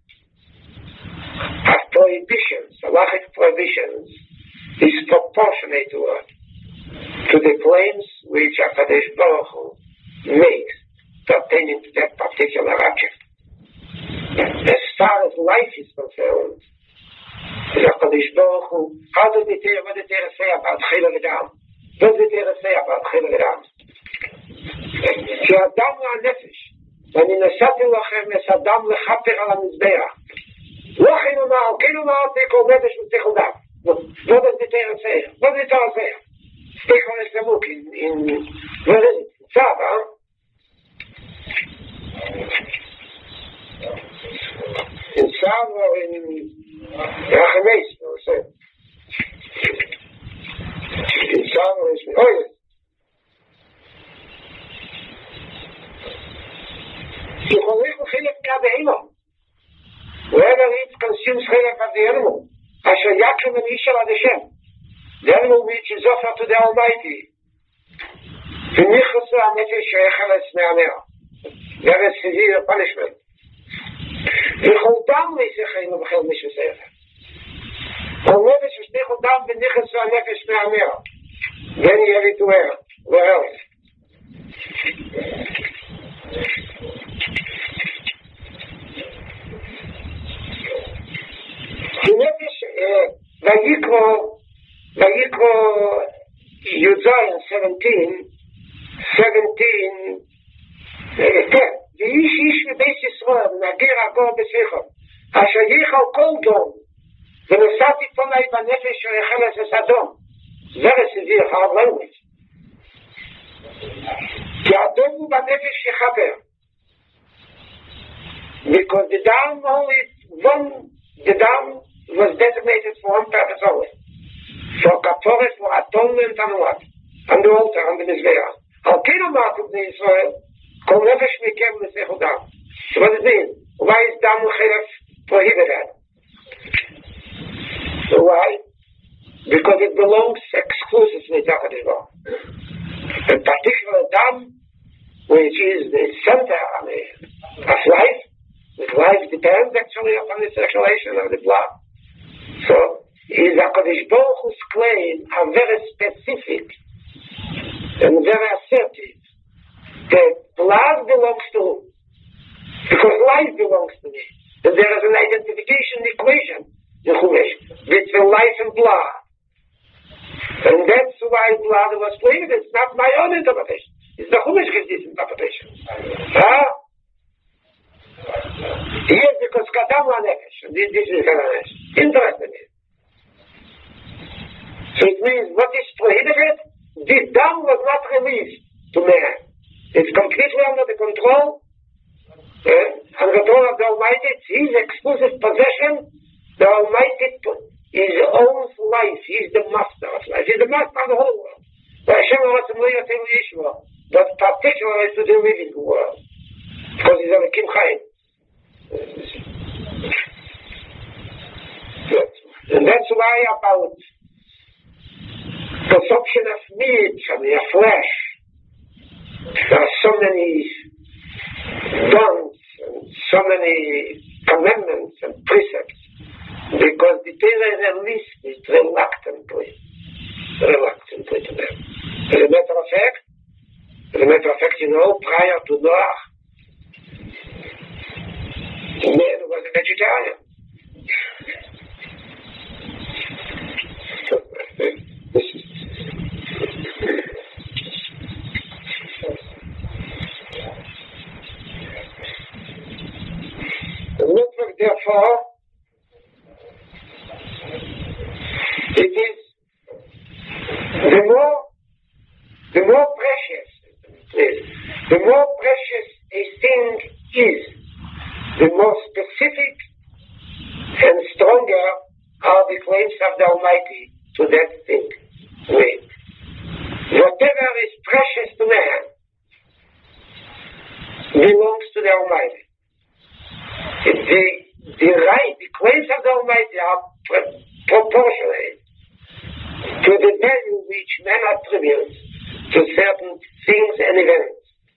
of prohibitions, halachic prohibitions, is proportionate to what? To the claims which HaKadosh Baruch Hu makes pertaining to that particular object. As far as life is concerned, HaKadosh Baruch Hu, how does the Torah, what does the Torah say about Chila V'Dam? What does the Torah say about Chila V'Dam? She'adam la'nefesh, ואני נשאתי לכם את אדם לכפר על המזבח. לא חילומה, או חילומה, תיקו נפש ותיקו דם. What does the Torah say? What does the Torah say? Take on a book in, in, where is it? Tzav, huh? In Tzav or in Rachameis, or so. In Tzav or in, oh yes. יכולים חלק מהבהמה. Whoever eats consumes חלק of the animal. אשר יקם ונישר עד השם. The animal which is offered to the Almighty. ונכנסו הנפש שהחל את סנעניה. There is severe punishment. וכל דם לישכנו בכל משוסך. כל נפש ושתיכו דם בנכס והנפש מהמר. then you have it where? where else? the נפש ויקרו ויקרו י"ז seventeen seventeen כן ואיש איש מבית ישראל נגיר הגור בשיחו אשר יחל כל דום ונוסעתי פוני בנפש שיחל את הסדום זה רסיזיר hard language כי הדום הוא בנפש יחבר because the down only one the down was designated for one purpose only for kaporet for atonement and what and the altar and the mizbeach al kino matuk in Israel kol nefesh mikem l'seichu dam so what does it mean? Why is dam l'chilaf prohibited? So why? Because it belongs exclusively to HaKadosh Baruch Hu. A particular dam which is the center of, the, of life, with life depends actually upon the circulation of the blood. So is HaKadosh Baruch Hu's claim are very specific and very assertive that blood belongs to whom? Because life belongs to me. And there is an identification equation in Chumash between life and blood. And that's why blood was prohibited. It's not my own interpretation. It's the Chumash gives this interpretation. Huh? Yes, because Kadam HaNefesh. This, this is HaNefesh. Interesting. So it means what is prohibited, this dam was not released to man. It's completely under the control uh, and control of the Almighty. It's his exclusive possession. The Almighty is owns life. He's the master of life. He's the master of the whole world. But particularly to the living world. Because he's a Kim Chaim. And that's why about consumption of meat and the flesh, there are so many bonds and so many commandments and precepts, because the Torah released it reluctantly, reluctantly to them. As a matter of fact, as a matter of fact, you know, prior to Noah, man was a vegetarian. This is the network, therefore, it is the more the more precious the more precious a thing is, the more specific and stronger are the claims of the Almighty to that thing. Wait. Whatever is precious to man belongs to the Almighty. The, the right, the claims of the Almighty are pro- proportionate to the value which man attributes to certain things and events.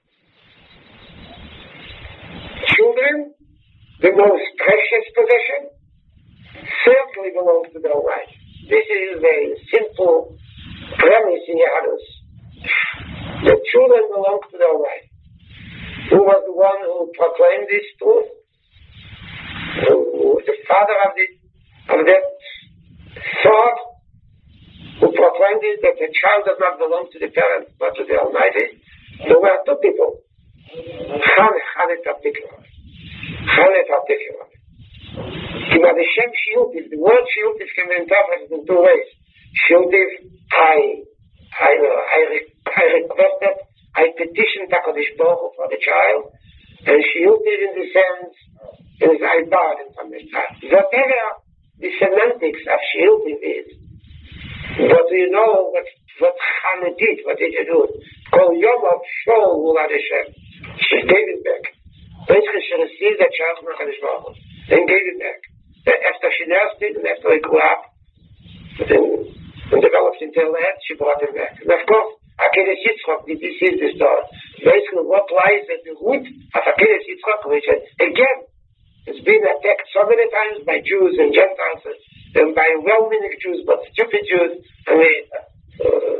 Children, the most precious possession, certainly belongs to the Almighty. This is a simple premise in Yahadus. The children belong to the Almighty. Who was the one who proclaimed this truth? Who was the father of, the, of that thought? Who proclaimed it that the child does not belong to the parents but to the Almighty? There were two people. Chane, Chane particularly. Chane particularly. The Shem Shiyutiv, the word Shiyutiv can be interpreted in two ways. Shiyutiv, I, I, I, I requested, I petitioned HaKadosh Baruch Hu for the child, and Shiyutiv in the sense is I bargained from the child. Whatever the semantics of Shiyutiv is, but you know what what Chane did, what did you do? Kol Yom of Shol Ulad Hashem. She gave it back. Basically, she received the child from HaKadosh Baruch Hu, and gave it back. After she nursed it, and after he grew up, and, and developed into a lad, she brought him back. And of course, Akeres Yitzchak did this is the story. Basically, what lies at the root of Akeres Yitzchak, which is, again, It's been attacked so many times by Jews and Gentiles and by well-meaning Jews, but stupid Jews. I mean, uh,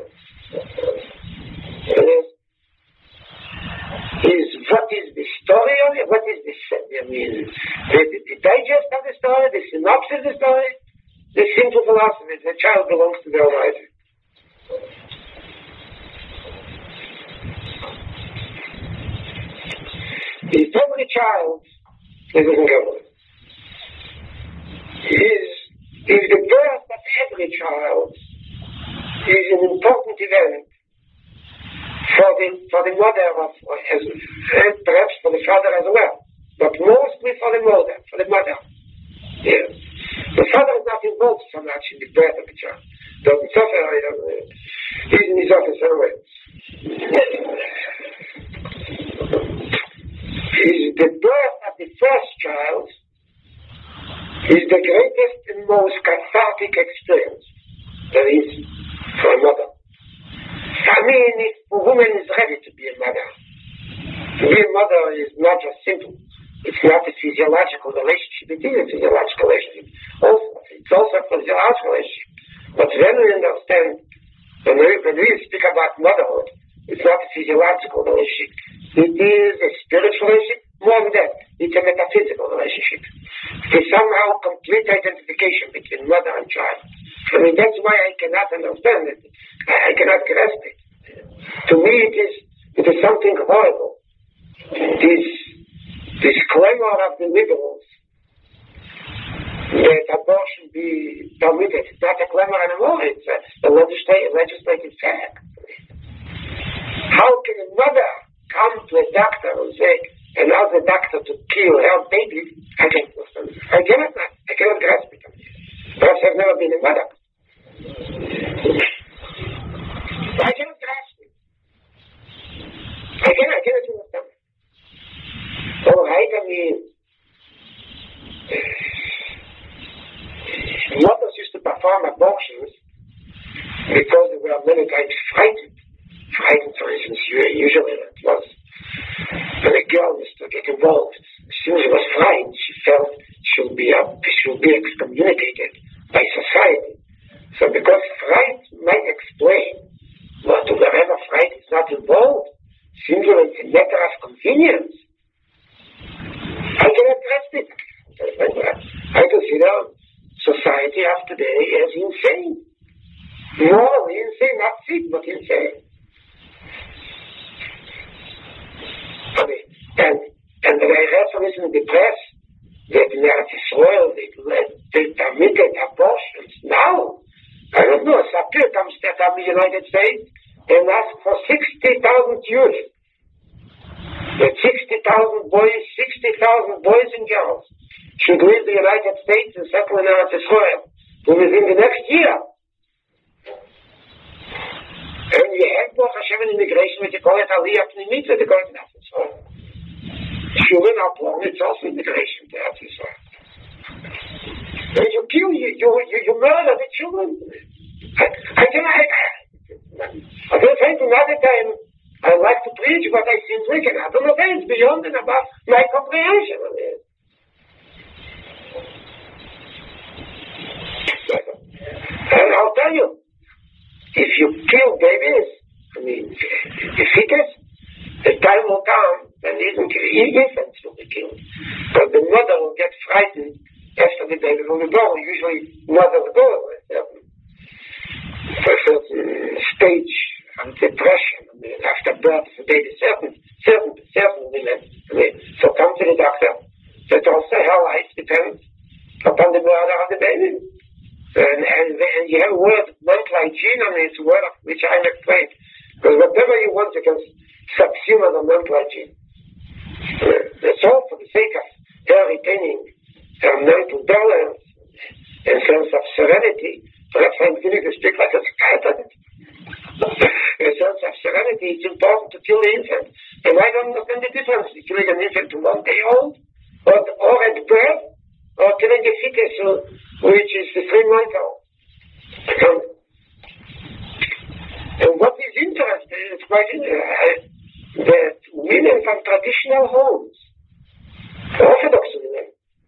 uh, is what is the story of it? What is the, I mean, the, the, the digest of the story, the synopsis of the story, the simple philosophy. The child belongs to the Almighty. If every child is in God, is if the birth of every child is an important event for the for the mother of, as, and perhaps for the father as well, but mostly for the mother, for the mother. Yeah. The father is not involved so much in the birth of the child. Doesn't suffer. Uh, he's in his office anyway. Is the birth of the first child is the greatest and most cathartic experience there is for a mother. I mean, if a woman is ready to be a mother, to be a mother is not just simple. It's not a physiological relationship. It is a physiological relationship. Also, it's also a physiological relationship. But when we understand, when we, when we speak about motherhood, it's not a physiological relationship. It is a spiritual relationship. More than that, it's a metaphysical relationship. It's somehow complete identification between mother and child. I mean, that's why I cannot understand it. I, I cannot grasp it. To me, it is it is something horrible. This this clamor of the liberals that abortion be permitted. It's not a clamor anymore. It's a, a legislative, legislative fact. How can a mother come to a doctor and say, and ask the doctor to kill her baby? I can't understand. I cannot, I cannot grasp it. Perhaps I've never been a mother. I cannot grasp it. I cannot, I cannot understand. All right, I mean, mothers used to perform abortions because they were many times frightened. Frightened, for instance, usually it was when a girl used to get involved. As soon as she was frightened, she felt she would be, uh, she would be excommunicated by society. So because fright might explain, but wherever fright is not involved, simply it's a matter of convenience. I cannot trust it. I consider society of today as insane. Morally insane, not sick, but insane. I mean, and, and I read, for instance, in the press that in Eretz Israel they, they permitted abortions. Now, I don't know, Sapir comes to the United States and asks for sixty thousand Jews. That sixty thousand boys, sixty thousand boys and girls should leave the United States and settle in Eretz Israel within the next year. And you have Baruch Hashem an immigration, which you call it Aliyah Pnimit, which you call it Eretz Israel. Shurin Aplon, it's also immigration to Eretz Israel. And you kill, you, you, you, you murder the children. I, I can, I, I, I can say to another time, I like to preach, but I simply cannot understand. It's beyond and above my comprehension of it. And I'll tell you, if you kill babies, I mean, the fetus, the time will come when even infants will be killed. But the mother will get frightened after the baby will be born. Usually, mothers go for a certain stage of depression. I mean, after birth, the baby, certain, certain, certain women, I mean, so come to the doctor. That also her life depends upon the murder of the baby. And, and, and you have a word, non-hygiene, I mean, it's a word of which I'm afraid. Because whatever you want, you can subsume as a non-hygiene. That's all for the sake of her retaining her mental balance and sense of serenity. Perhaps I'm beginning to speak like a psychiatrist. A sense of serenity, it's important to kill the infant. And I don't understand the difference between killing an infant to one day old, or, or at birth, or killing a fetus which is the three months old. And, and what is interesting, it's quite interesting, that women from traditional homes, Orthodox women,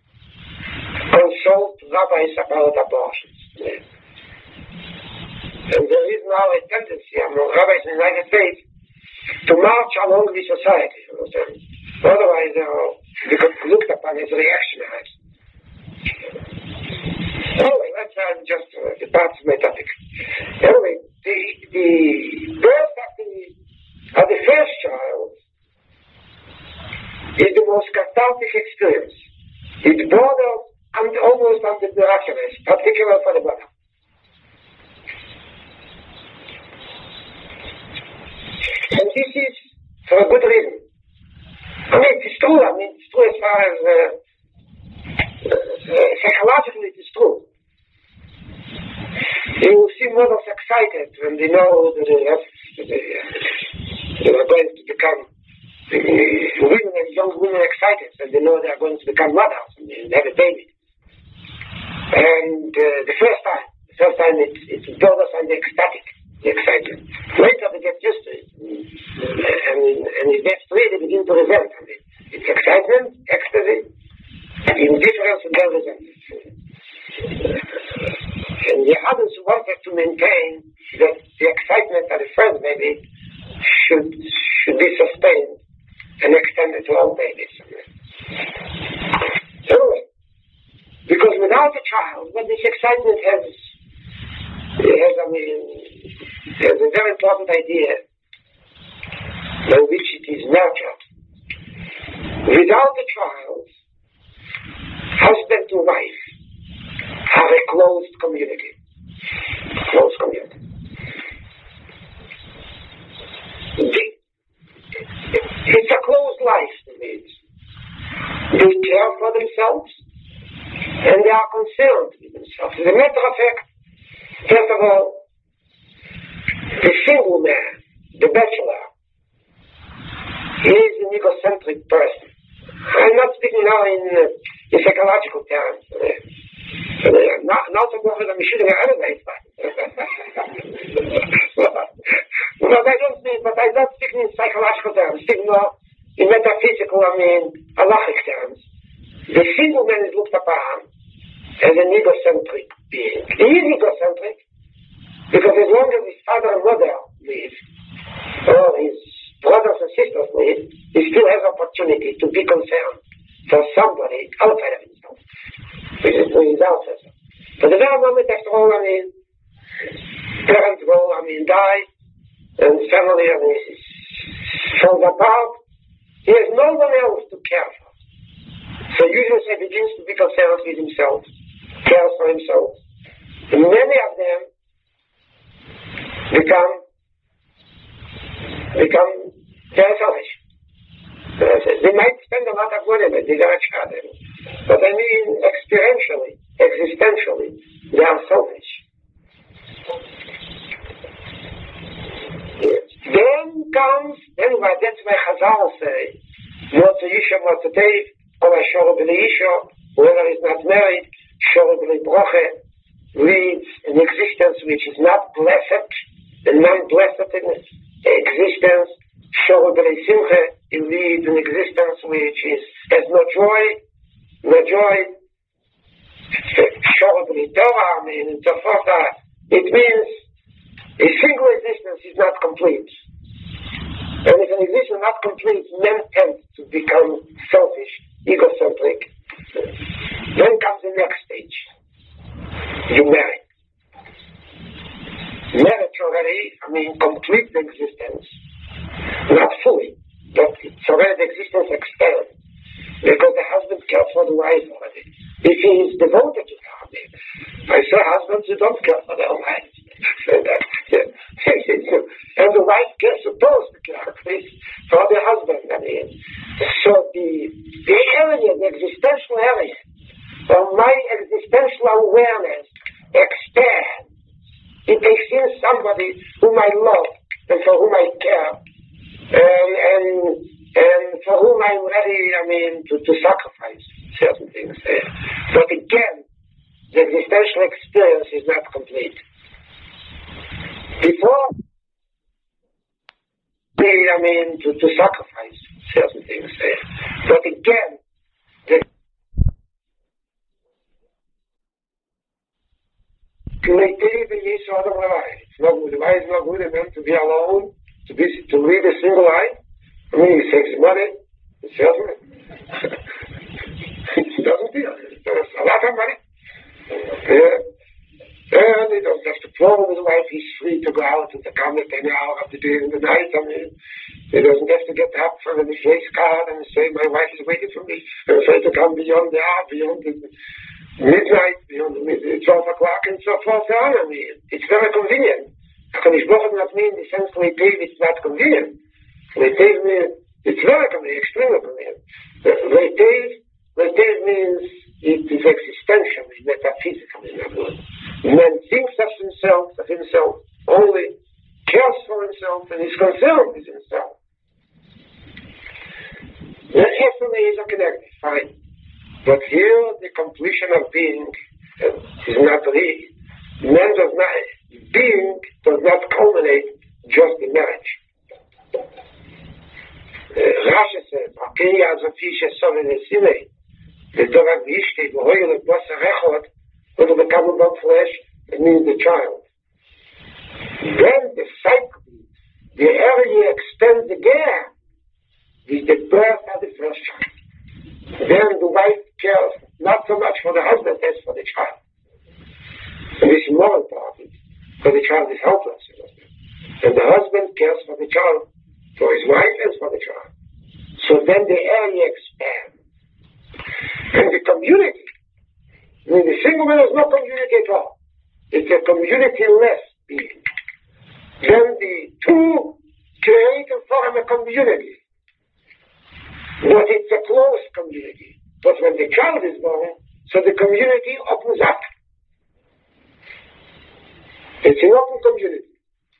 rabbis about abortions. Yeah. And there is now a tendency among rabbis in the United States to march along the society. Otherwise, they are become looked upon as reactionaries. Anyway, let's uh, just uh, depart from my topic. Anyway, the, the birth of the, of the first child is the most cathartic experience. It borders and almost on the miraculous, particularly for the mother. And this is for a good reason. I mean, it's true. I mean, it's true as far as uh, uh, psychologically it is true. You will see mothers excited when they know that they, have, that they, uh, they are going to become uh, women and young women excited when they know they are going to become mothers and they have a baby. And uh, the first time, the first time it, it borders on the ecstatic, the excitement. Later they get used to it. And, and if that's three, they begin to resent it. It's excitement, ecstasy, indifference, and then resentment. And the others who wanted to maintain that the excitement of the first baby should should be sustained and extended to all babies. Anyway, because without a child, what this excitement has, has I mean, has a very important idea by which it is nurtured. Without a child, husband to wife are a closed community. Closed community. It's a closed life, it means. They care for themselves and they are concerned with themselves. As a matter of fact, first of all, the single man, the bachelor, he is an egocentric person. I'm not speaking now in, uh, in psychological terms. Uh, uh, not, not to go for the machine anyway. But I don't mean, but I'm not speaking in psychological terms, speaking more in metaphysical, I mean, halachic terms. The single man is looked upon as an egocentric being. He is egocentric because as long as his father and mother live, or his brothers and sisters live, he still has opportunity to be concerned for somebody outside of himself, which is his ancestor. But the very moment after all, I mean, parents go, I mean, die, and family, I mean, falls apart, he has no one else to care for. So usually he begins to be concerned with himself, cares for himself. And many of them become become very selfish. They might spend a lot of money, but they don't charge them. But I mean, experientially, existentially, they are selfish. Yes. Then comes, then that's why Chazal say, Motze Isha, Motze Tev, or Shoro B'li Isha, whoever is not married, Shoro B'li Broche, leads an existence which is not blessed, a non-blessed existence. Shoro B'li Simche, it leads an existence which is has no joy, no joy. Shoro B'li Torah, I mean, and so forth. It means a single existence is not complete. And if an existence is not complete, men tend to become selfish, egocentric. Then comes the next stage. You marry. Marriage already, I mean, complete the existence. Not fully, but it's already the existence extends. Because the husband cares for the wife already. If he is devoted to her, I mean, I say husbands who don't care for their wives. And the wife is supposed to care for the husband. I mean, so the the area, the existential area of my existential awareness expands. It takes in somebody whom I love and for whom I care, and and and for whom I'm ready. I mean, to, to sacrifice certain things. But again, the existential experience is not complete. Before, I mean, to, to sacrifice certain things. But again, the It's not good. Why is it not good a man to be alone, to be to live a single life? I mean, he saves money, he sells money. He doesn't feel it. There's a lot of money. Yeah. And he doesn't have to quarrel with his wife. He's free to go out and to come at any hour of the day and the night. I mean, he doesn't have to get up from his face card and say, my wife is waiting for me. I'm afraid to come beyond the hour, beyond the midnight, beyond the midnight, twelve o'clock, and so forth. I mean, it's very convenient. HaKadosh Baruch Hu does not mean in the sense that it's not convenient. Leitiv means, it's very convenient, extremely convenient. Leitiv, Leitiv means it is existentially, metaphysically. Man thinks of himself, of himself, only cares for himself, and is concerned with himself. Then instantly is a connected, fine. But here, the completion of being uh, is not real. Man does not, being does not culminate just in marriage. Rashi says, "Akei azofi shesoven esimei." The Torah v'ishte v'hoyu lebasa rechot, when it becomes about flesh, it means the child. Then the cycle, the area you extend the gap, is the birth of the first child. Then the wife cares not so much for the husband as for the child. And this is more important, because the child is helpless. And the husband cares for the child, for his wife and for the child. So then the area expands. And the community, I mean, the single man has no community at all. It's a community-less being. Then the two create and form a community. But it's a close community. But when the child is born, so the community opens up. It's an open community.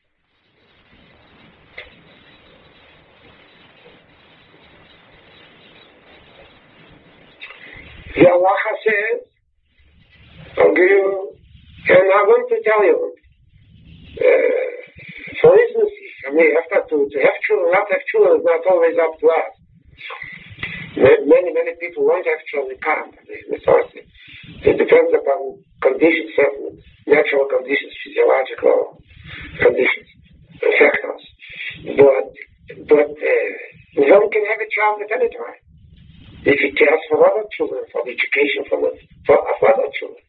The halacha says, I'll give you, and I want to tell you, uh, for instance, I mean, after to, to have children, not have children is not always up to us. Many, many people won't have children, can't. It depends upon conditions, certain natural conditions, physiological conditions, factors. But, but uh, one can have a child at any time. If he cares for other children, for the education for, the, for, for other children.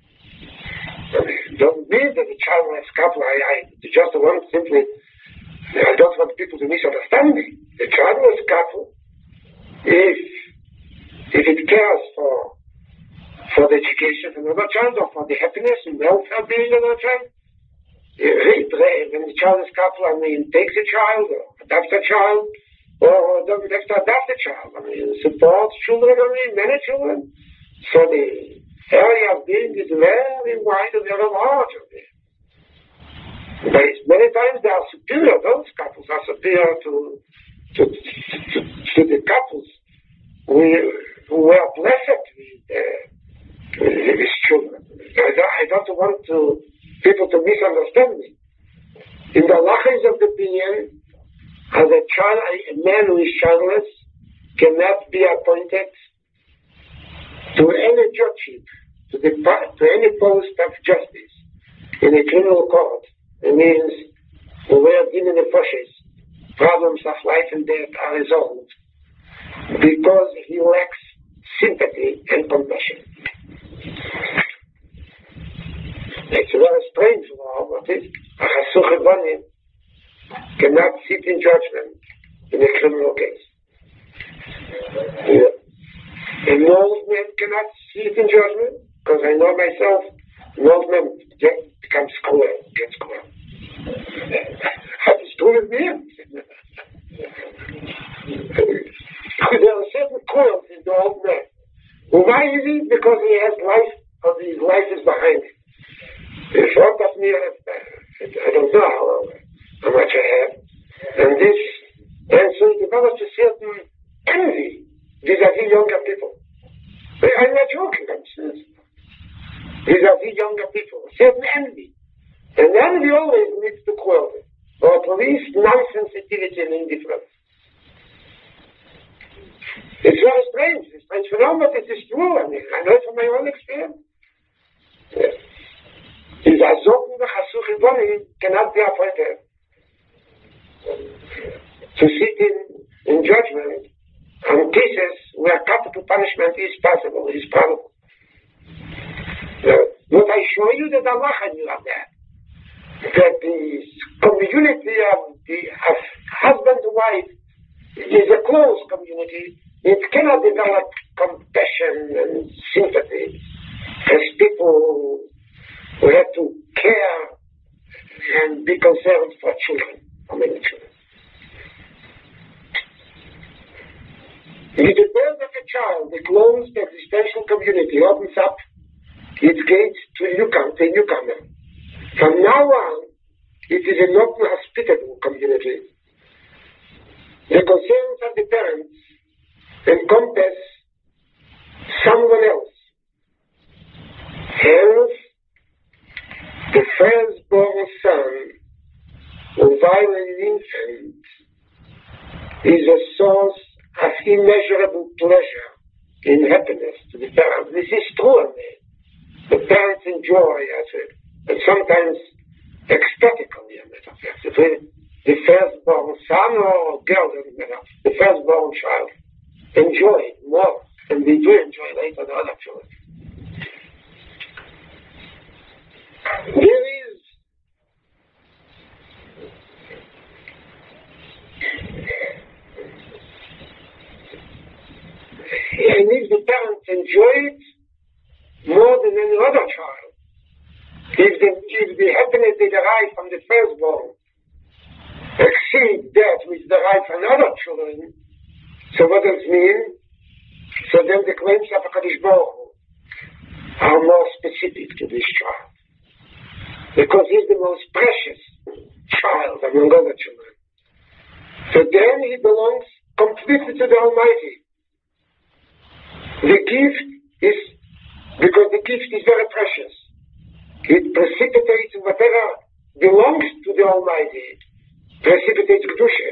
Don't mean that the child has couple. I, I just want simply, I don't want people to misunderstand me. The child has couple. If if it cares for for the education of another child or for the happiness and welfare being of another child, when the child is couple, I mean, takes a child or adopts a child, or doesn't have to adopt a child. I mean, supports children, I mean, many children. So the area of being is very wide and very large. But many times they are superior, those couples are superior to to, to, to the couples who, who were blessed with, uh, with these children. I don't, I don't want to people to misunderstand me. In the halachas of the opinion, as a child, a man who is childless cannot be appointed to any judgeship, to the to any post of justice in a criminal court. It means the way of dealing with pushes, problems of life and death are resolved because he lacks sympathy and compassion. It's a very strange law, but it a chasuch cannot sit in judgment in a criminal case. Yeah. An old man cannot sit in judgment, because I know myself, an old man becomes cruel, gets cruel. That is true with me. There are certain cruels in the old man. Why is it? Because he has life, or his life is behind him. In front of me, I don't know how, how much I have. And this, and so he develops a certain envy vis-a-vis younger people. I'm not joking, I'm serious. Vis-a-vis younger people, a certain envy. And envy always leads to cruelty, or at least non-sensitivity and indifference. It's very strange, it's a strange phenomenon, but it is true. I mean, I know it from my own experience. Yes. is a zogen the chasuch ibonim cannot be appointed to sit in, in judgment on cases where capital punishment is possible, is probable. Uh, what I show you that Allah knew of that. That the community of the of husband and wife is a close community. It cannot develop compassion and sympathy as people who have to care and be concerned for children, for many children. With the birth of a child, the closed existential community opens up its gates to newcomer, to newcomer. From now on, it is an open, hospitable community. The concerns of the parents encompass someone else. Hence, the firstborn son, while an infant, is a source of immeasurable pleasure in happiness to the parents. This is true of me. The parents enjoy it, and sometimes ecstatically, a matter of fact. The firstborn son or girl, doesn't matter. The firstborn child enjoy it more, and they do enjoy later the other children. There is and if the parents enjoy it more than any other child, if the, if the happiness they derive from the firstborn exceed that which derive from other children, so what does it mean? So then the claims of HaKadosh Baruch Hu are more specific to this child, because he's the most precious child among other children. So then he belongs completely to the Almighty. The gift is, because the gift is very precious, it precipitates whatever belongs to the Almighty, precipitates Kedusha.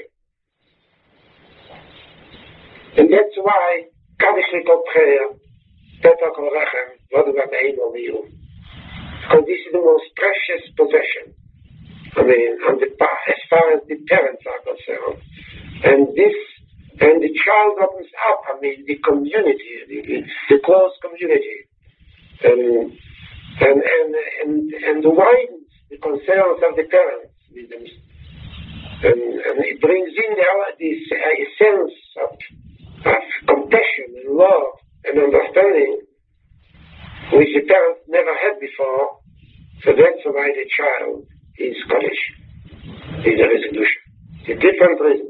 And that's why Kaddish Little Prayer, Peter Kol Rechem, Vodu Vamein Oliyu, because this is the most precious possession. I mean, on the, as far as the parents are concerned. And this, and the child opens up, I mean, the community, the, the close community, and, and, and, and, and widens the concerns of the parents with them. And, and it brings in the, this uh, sense of, of compassion and love and understanding which the parents never had before. So that's why the child is Kaddish, is a resolution. It's a different reason.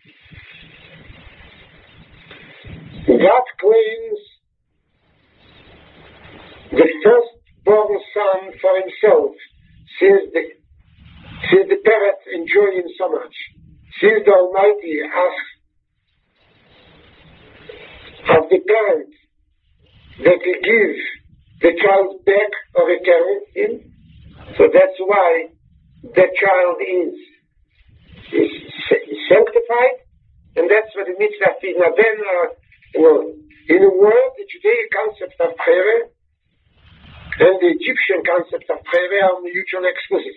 God claims the firstborn son for himself, since the since the parents enjoy him so much, since the Almighty asks of the parent that he give the child back or return him, so that's why the child is, is sanctified, and that's what the mitzvah is. Now then, uh, you know, in a word, the Judaic concept of prayer and the Egyptian concept of prayer are mutually exclusive.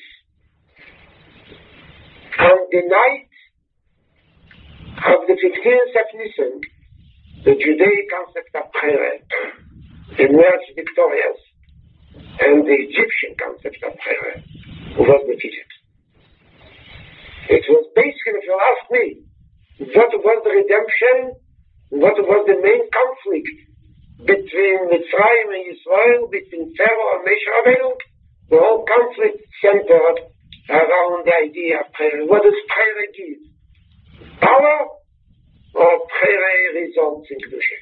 On the night of the fifteenth of Nisan, the Judaic concept of prayer emerged victorious, and the Egyptian concept of prayer was defeated. It was basically, if you ask me, what was the redemption, what was the main conflict between Mitzrayim and Israel, between Pharaoh and Moshe Rabbeinu? The whole conflict centered around the idea of prayer. What does prayer give? Power, or prayer results in Kedusha?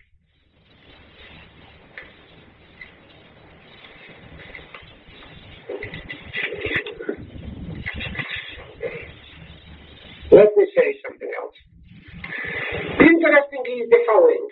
Let me say something else. Interesting is the following.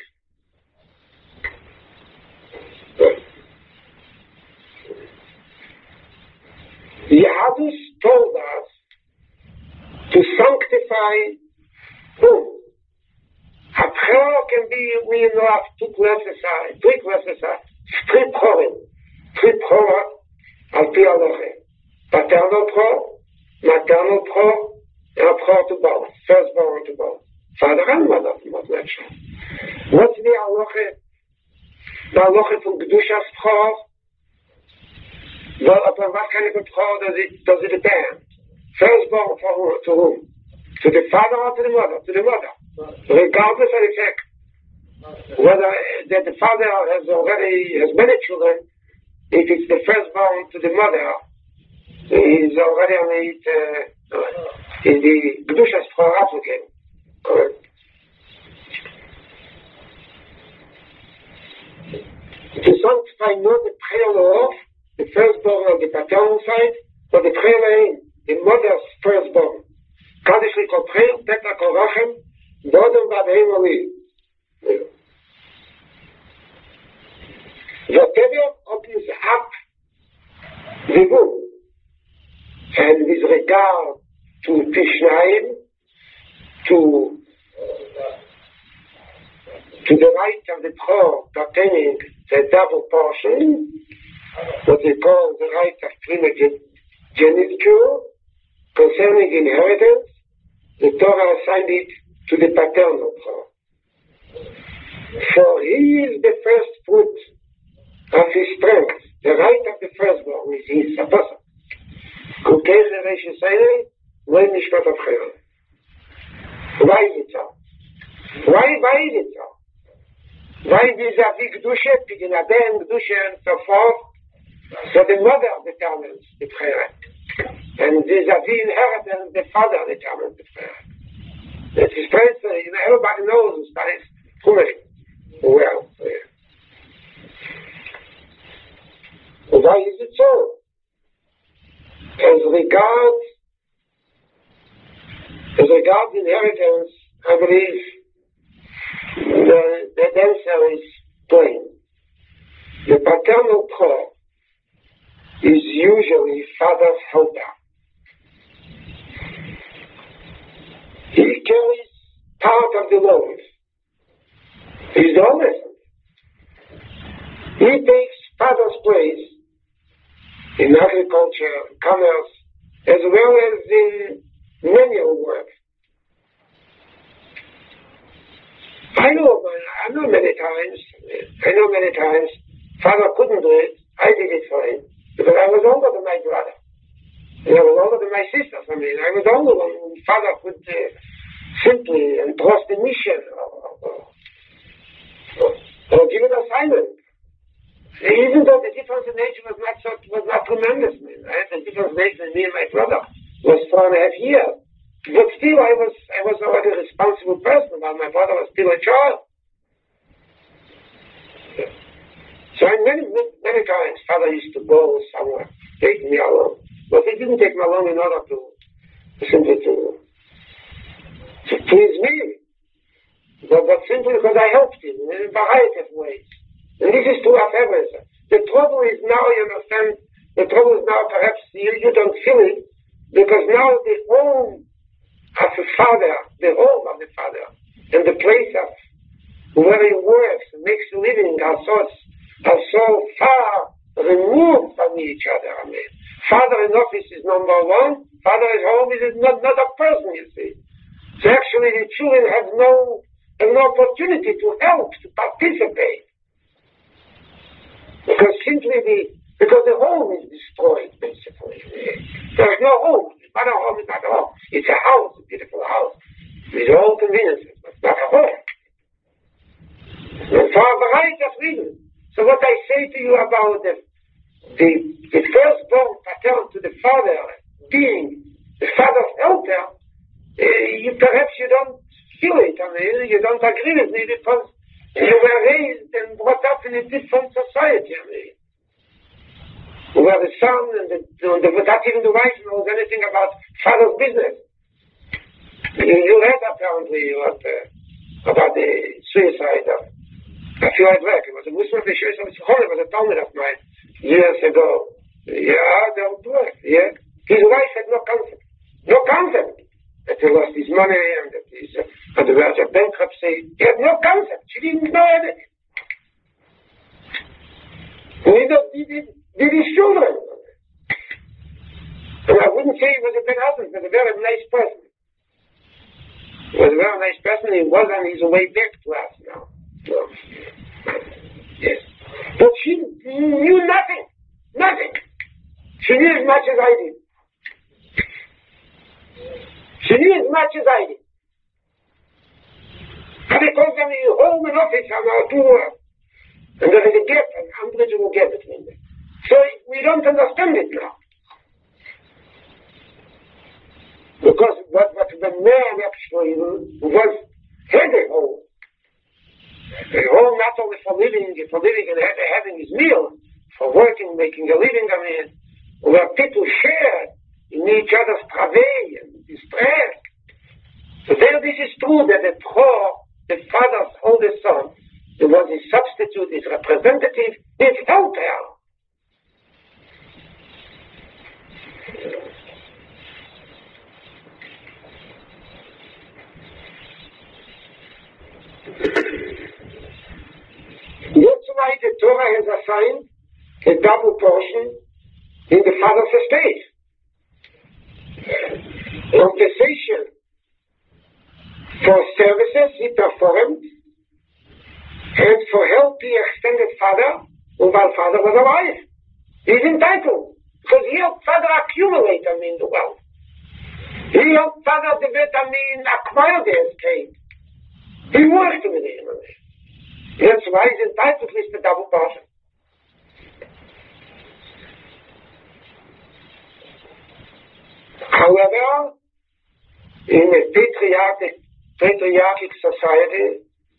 Yahadus told us to sanctify whom? A prayer can be, we know of two classes, three classes, three prayer, three prayer, al pi halacha. paternal pro, maternal pro, and a pro to both, firstborn to both. Father and mother, not natural. What's the halacha? The halacha from Kedushas pro? Well, upon what kind of a pro does it, does it depend? Firstborn for who, to whom? To the father or to the mother? To the mother. Regardless of the fact whether that the father has already has many children, if it's the firstborn to the mother, he's already on it, uh, in the Kedushas pro applicant. Correct. To sanctify not the trail of the firstborn of the paternal side, but the trail in the mother's firstborn. Kaddish li kol trail, petra kol rachem, dodem vadheim oli. Whatever opens up the womb, and with regard to Tishnayim, to to the right of the pro pertaining to a double portion, what they call the right of primogeniture, concerning inheritance, the Torah assigned it to the paternal pro. For he is the first fruit of his strength, the right of the firstborn is his apostle. Why is it so? Why, why is it so? Why vis-a-vis Kedusha, Pidinaben, Kedusha, and so forth? So the mother determines the prayer. And vis-a-vis inheritance, the father determines the prayer. It is strange, you know, everybody knows who studies Chumash well. Yeah. Why is it so? As regards, as regards inheritance, I believe the, the answer is plain. The paternal pro is usually father's helper. He carries part of the load. He's the honest. He takes father's place in agriculture, commerce, as well as in manual work. I know, I know many times, I know many times, father couldn't do it, I did it for him, because I was older than my brother. And I was older than my sisters, I mean, I was older when father could uh, simply entrust the mission, or, or, or, or give an assignment. Even though the difference in age was not so, was not tremendous, man. Right? The difference in age between me and my brother was four and a half years. But still, I was I was already a responsible person, while my brother was still a child. So many, many, many times, father used to go somewhere, take me along. But he didn't take me along in order to, to simply to, to please me. But, but simply because I helped him in a variety of ways. And this is true of everything. The trouble is now, you understand, the trouble is now perhaps you, you don't feel it, because now the home of the father, the home of the father, and the place of where he works and makes a living are so, are so far removed from each other. I mean, father in office is number one, father at home is not, not a person, you see. So actually the children have no, have no opportunity to help, to participate. Because simply the, because the home is destroyed, basically. There is no home. It's not a home, it's not a home. It's a house, a beautiful house. With all conveniences, but it's not a home. And for a variety of reasons. So what I say to you about the, the, the firstborn paternal to the father being the father's helper, uh, you, perhaps you don't feel it. I mean, you don't agree with me because you were raised and brought up in a different society, I mean. Where the son and the, the, not even the wife knows anything about father's business. You, you read apparently what, uh, about the suicide of a few years back. It was a Muslim, the suicide of Chol, it was a Talmud of mine years ago. Yeah, they'll do it, yeah. His wife had no concept. No concept. That he lost his money and that he's uh, on the verge of bankruptcy. He had no concept. She didn't know anything. Neither did, it, did his children. And I wouldn't say he was a bad husband, but a very nice person. He was a very nice person. He was on his way back to us now. So, yes. But she knew nothing. Nothing. She knew as much as I did. She knew as much as I did. And because I'm in home and office, I'm out to work. And there is a gap, an unbridgeable gap between them. So we don't understand it now. Because what, what the man actually was had a home. A home not only for living, for living and having his meal, for working, making a living, I mean, where people share in each other's travail and distress. So there this is true that the poor, the father's oldest son, who was his substitute, his representative, his helper. That's why the Torah has assigned a double portion in the father's estate. Compensation for services he performed and for help the extended father while father was alive. He's entitled because he helped father accumulate, I mean, the wealth. He helped father develop, I mean, acquire the estate. He worked with him. That's why he's entitled to the double portion. However, in a patriarchic, patriarchic society,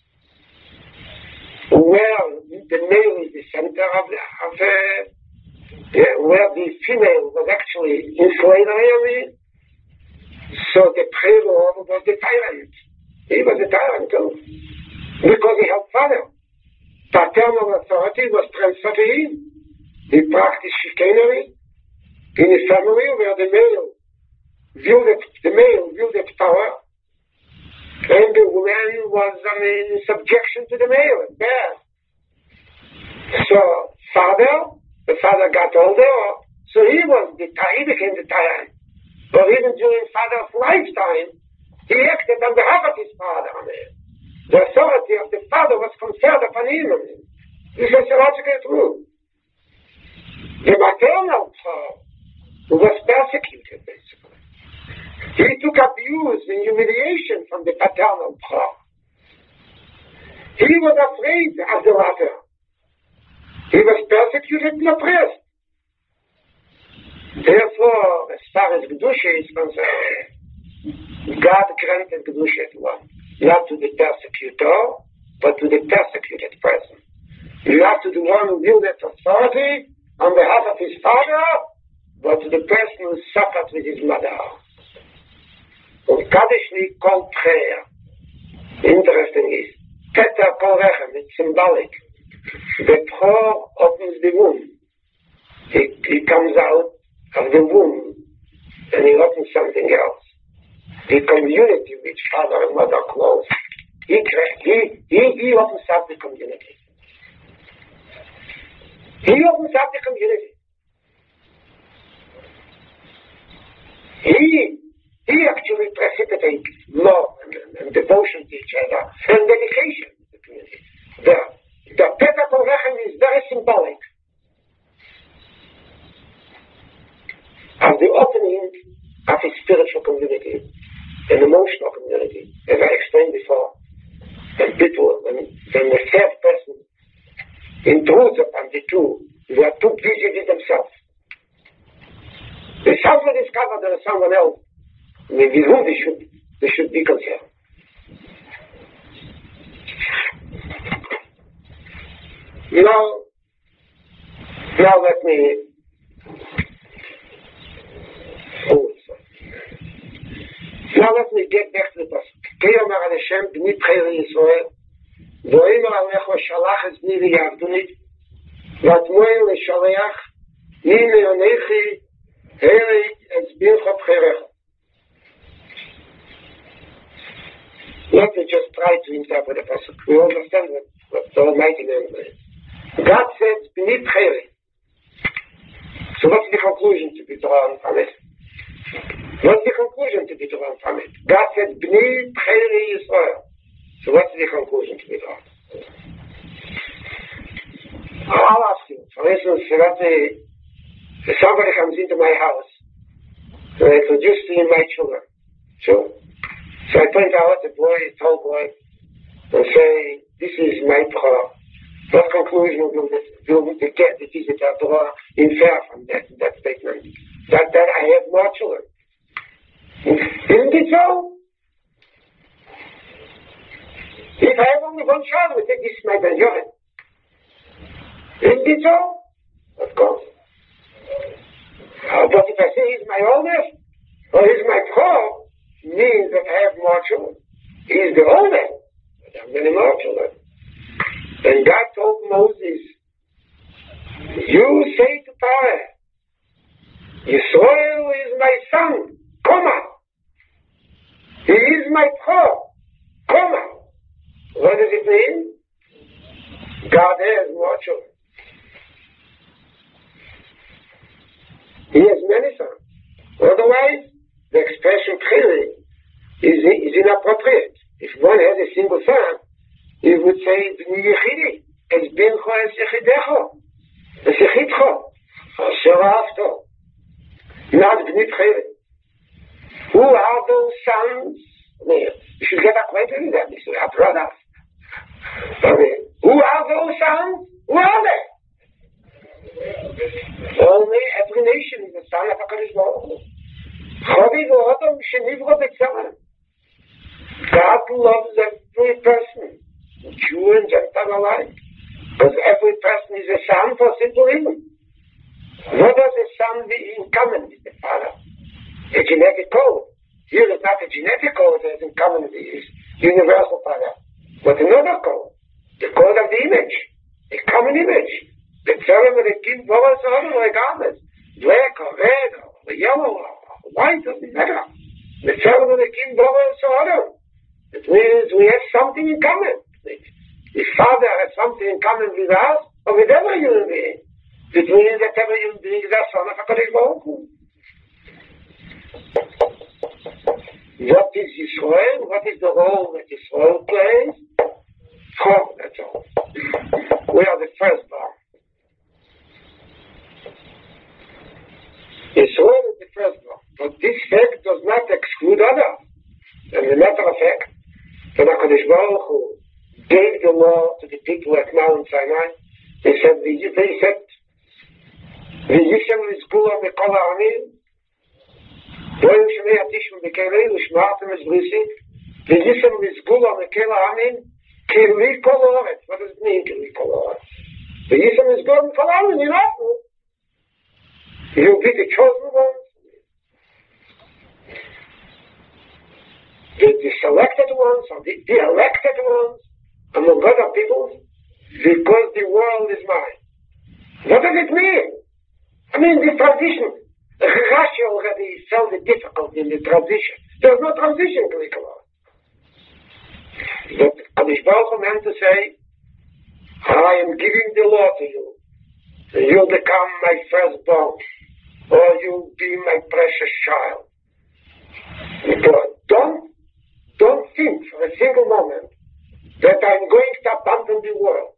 where the male is the center of the, of the uh, where the female was actually in slavery, I mean, so the prelord was the tyrant. He was a tyrant too, because he helped father. Paternal authority was transferred to him. He practiced chicanery in a family where the male wielded, the male wielded power, and the woman was, I mean, in subjection to the male, bad. So, father, the father got older, so he was the he became the tyrant. But even during father's lifetime, he acted on behalf of his father. I mean, the authority of the father was conferred upon him. I mean, this is logically true. The maternal child was persecuted, basically. He took abuse and humiliation from the paternal child. He was afraid of the latter. He was persecuted and oppressed. Therefore, as far as Kedusha is concerned, God granted Kedusha to one, not to the persecutor, but to the persecuted person. Not to the one who wielded authority on behalf of his father, but to the person who suffered with his mother. Und Kaddish nicht contraire. Interesting is, Peter Kol Rechem, it's symbolic. The Pro opens the womb. He, he comes out of the womb and he opens something else. The community which father and mother close. He, he, he, he opens up the community. He opens up the community. He, he actually precipitates love and, and, and devotion to each other and dedication to the community. The, the Peter Kol Rechem is very symbolic of the opening of a spiritual community, an emotional community, as I explained before. And people, when, when the third person intrudes upon the two, they are too busy with themselves. They suddenly discover there is someone else with whom they should, they should be concerned. Now, now let me oh, now let me get back to the pasuk. Kiyomar Hashem b'nei B'chei Yisrael v'omer alecho shalach es b'nei v'yavduni v'atmoel l'shaleach hine yonechi heri es b'incha b'cherecha. Let me just try to interpret the pasuk. We understand what, what the Almighty means. God says b'nei B'chei. So what's the conclusion to be drawn from it? What's the conclusion to be drawn from it? God said, Bnei Bcheri Yisrael. So what's the conclusion to be drawn? I'll ask you. For instance, if somebody comes into my house, so I introduce to you my children. Sure. So I point out the boy, a tall boy, and say, this is my Torah. What conclusion will we get that is the Torah infer from that, that statement? That, that I have more children. Isn't it so? If I have only one child, we think this is my Ben Yoren. Isn't it so? Of course. Uh, but if I say he's my oldest, or he's my pro, means that I have more children. He's the oldest, but I have many more children. And God told Moses, you say to Pharaoh, Yisrael is my son, comma. He is my pro, comma. What does it mean? God has more children. He has many sons. Otherwise, the expression clearly is, is inappropriate. If one has a single son, he would say, B'ni Yechidi, es bincho es Yechidecho, es Yechidcho, asher afto. Not B'ni Bcheri. Who are those sons? I mean, you should get acquainted with them. You should have brothers. I mean, who are those sons? Who are they? Only every nation is the son of HaKadosh Baruch Hu. Chaviv Adam Shenivro B'Tzaran. God loves every person, Jew and Gentile alike, because every person is a son for simple reason. What does a son be in common with the father? A genetic code. Here is not a genetic code that is in common with his universal father, but another code, the code of the image, a common image. The B'Tzaran of the kid borrows all regardless, black or red or yellow or white, doesn't matter. The B'Tzaran of the kid borrows all. It means we have something in common. The father has something in common with us or with every human being. It means that every human being is a son of HaKadosh Baruch Hu. What is Yisrael? What is the role that Yisrael plays? Oh, that's all. We are the firstborn. Yisrael is the firstborn. But this fact does not exclude others. As a matter of fact, when HaKadosh Baruch Hu gave the law to the people at Mount Sinai, they said, they said, V'yishem l'zgula mekol ha'amim, v'yim shemei atishim b'kelei, v'shmartem es brisit, v'yishem l'zgula mekol ha'amim, kirli kol ha'aretz. What does it mean, kirli kol ha'aretz? V'yishem l'zgula mekol ha'amim, you know. You'll be the chosen ones. The, the selected ones, or the, the elected ones, among other people, because the world is mine. What does it mean? I mean, the transition. Rashi already felt the difficulty in the transition. There's no transition to it. But Kadosh Baruch Hu meant to say, I am giving the law to you. And you'll become my firstborn, or you'll be my precious child. Because don't, don't think for a single moment that I'm going to abandon the world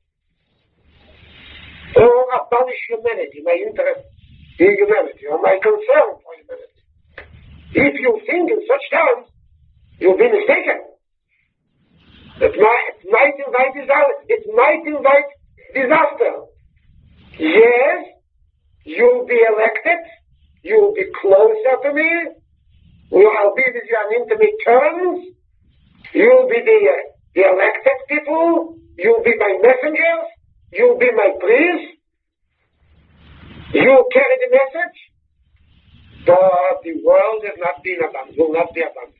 or abolish humanity, my interest in humanity, or my concern for humanity. If you think in such terms, you'll be mistaken. It might, it might invite disaster. It might invite disaster. Yes, you'll be elected. You'll be closer to me. I'll be with you on intimate terms. You'll be the, uh, the elected people. You'll be my messengers. You'll be my priests. You'll carry the message. But the world has not been abandoned, will not be abandoned.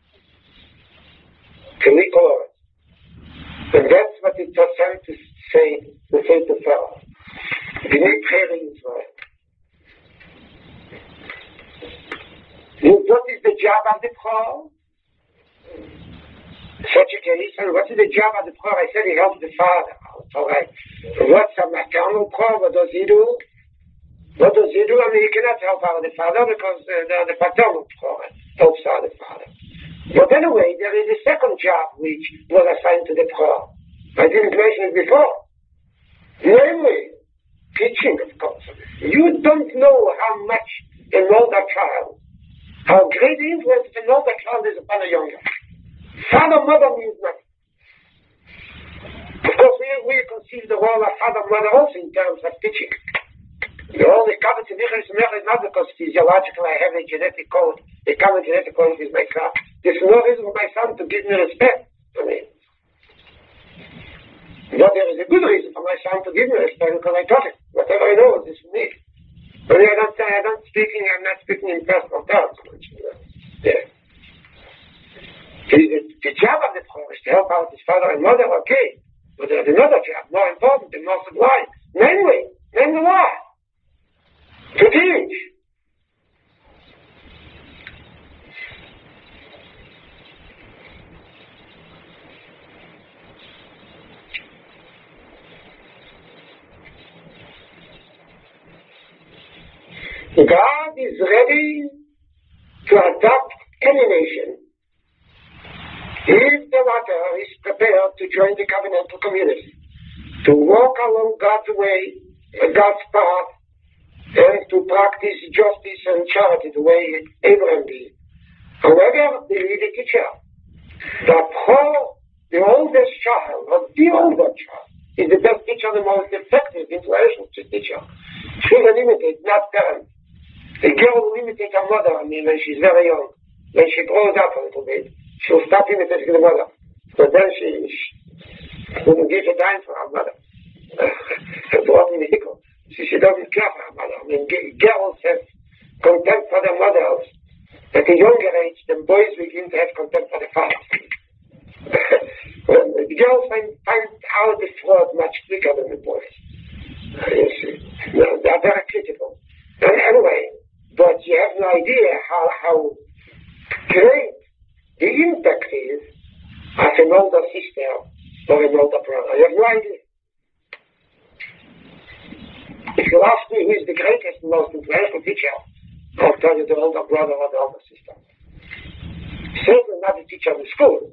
And that's what it was sent to say, to say to Pharaoh. B'nei Bcheri Yisrael. What is the job of the Bchor? Such a case, and what is the job of the Bchor? I said he helps the father. All right. What's a maternal Bchor? What does he do? What does he do? I mean, he cannot help out the father because uh, the, the paternal Bchor. anyway, there is a second job which was assigned to the Pro. I didn't mention it before. Namely, teaching, of course. You don't know how much an older child, how great the influence of an older child is upon a younger. Father, mother means nothing. Of course, we, we conceive the role of father, mother also in terms of teaching. The only common to me is not because physiologically I have a genetic code, a common genetic code is my son. There's no reason for my son to give me respect for me. But there is a good reason for my son to give me respect because I taught him. Whatever I know is for me. But I don't say, I don't speaking, I'm not speaking in personal terms. Yeah. The, the, the job of the Pro is to help out his father and mother, okay. But there's another job, more important and more sublime. Namely, namely what? To teach. God is ready to adopt any nation if the latter is prepared to join the covenantal community, to walk along God's way, God's path, and to practice justice and charity the way Abraham did. However, they need a teacher. The Pro, the oldest child, or the older child, is the best teacher, the most effective, influential teacher. Children imitate, not parents. A girl will imitate her mother, I mean, when she's very young. When she grows up a little bit, she'll stop imitating the mother. But then she, she wouldn't give a dime for her mother. she, she doesn't care for her mother. I mean, girls have contempt for their mothers. At a younger age, the boys begin to have contempt for the father. Well, the girls find, find out the fraud much quicker than the boys. You see. No, they're very critical. And anyway, but you have no idea how, how great the impact is of an older sister or an older brother. You have no idea. If you ask me who is the greatest and most influential teacher, I'll tell you the older brother or the older sister. Certainly not the teacher of the school.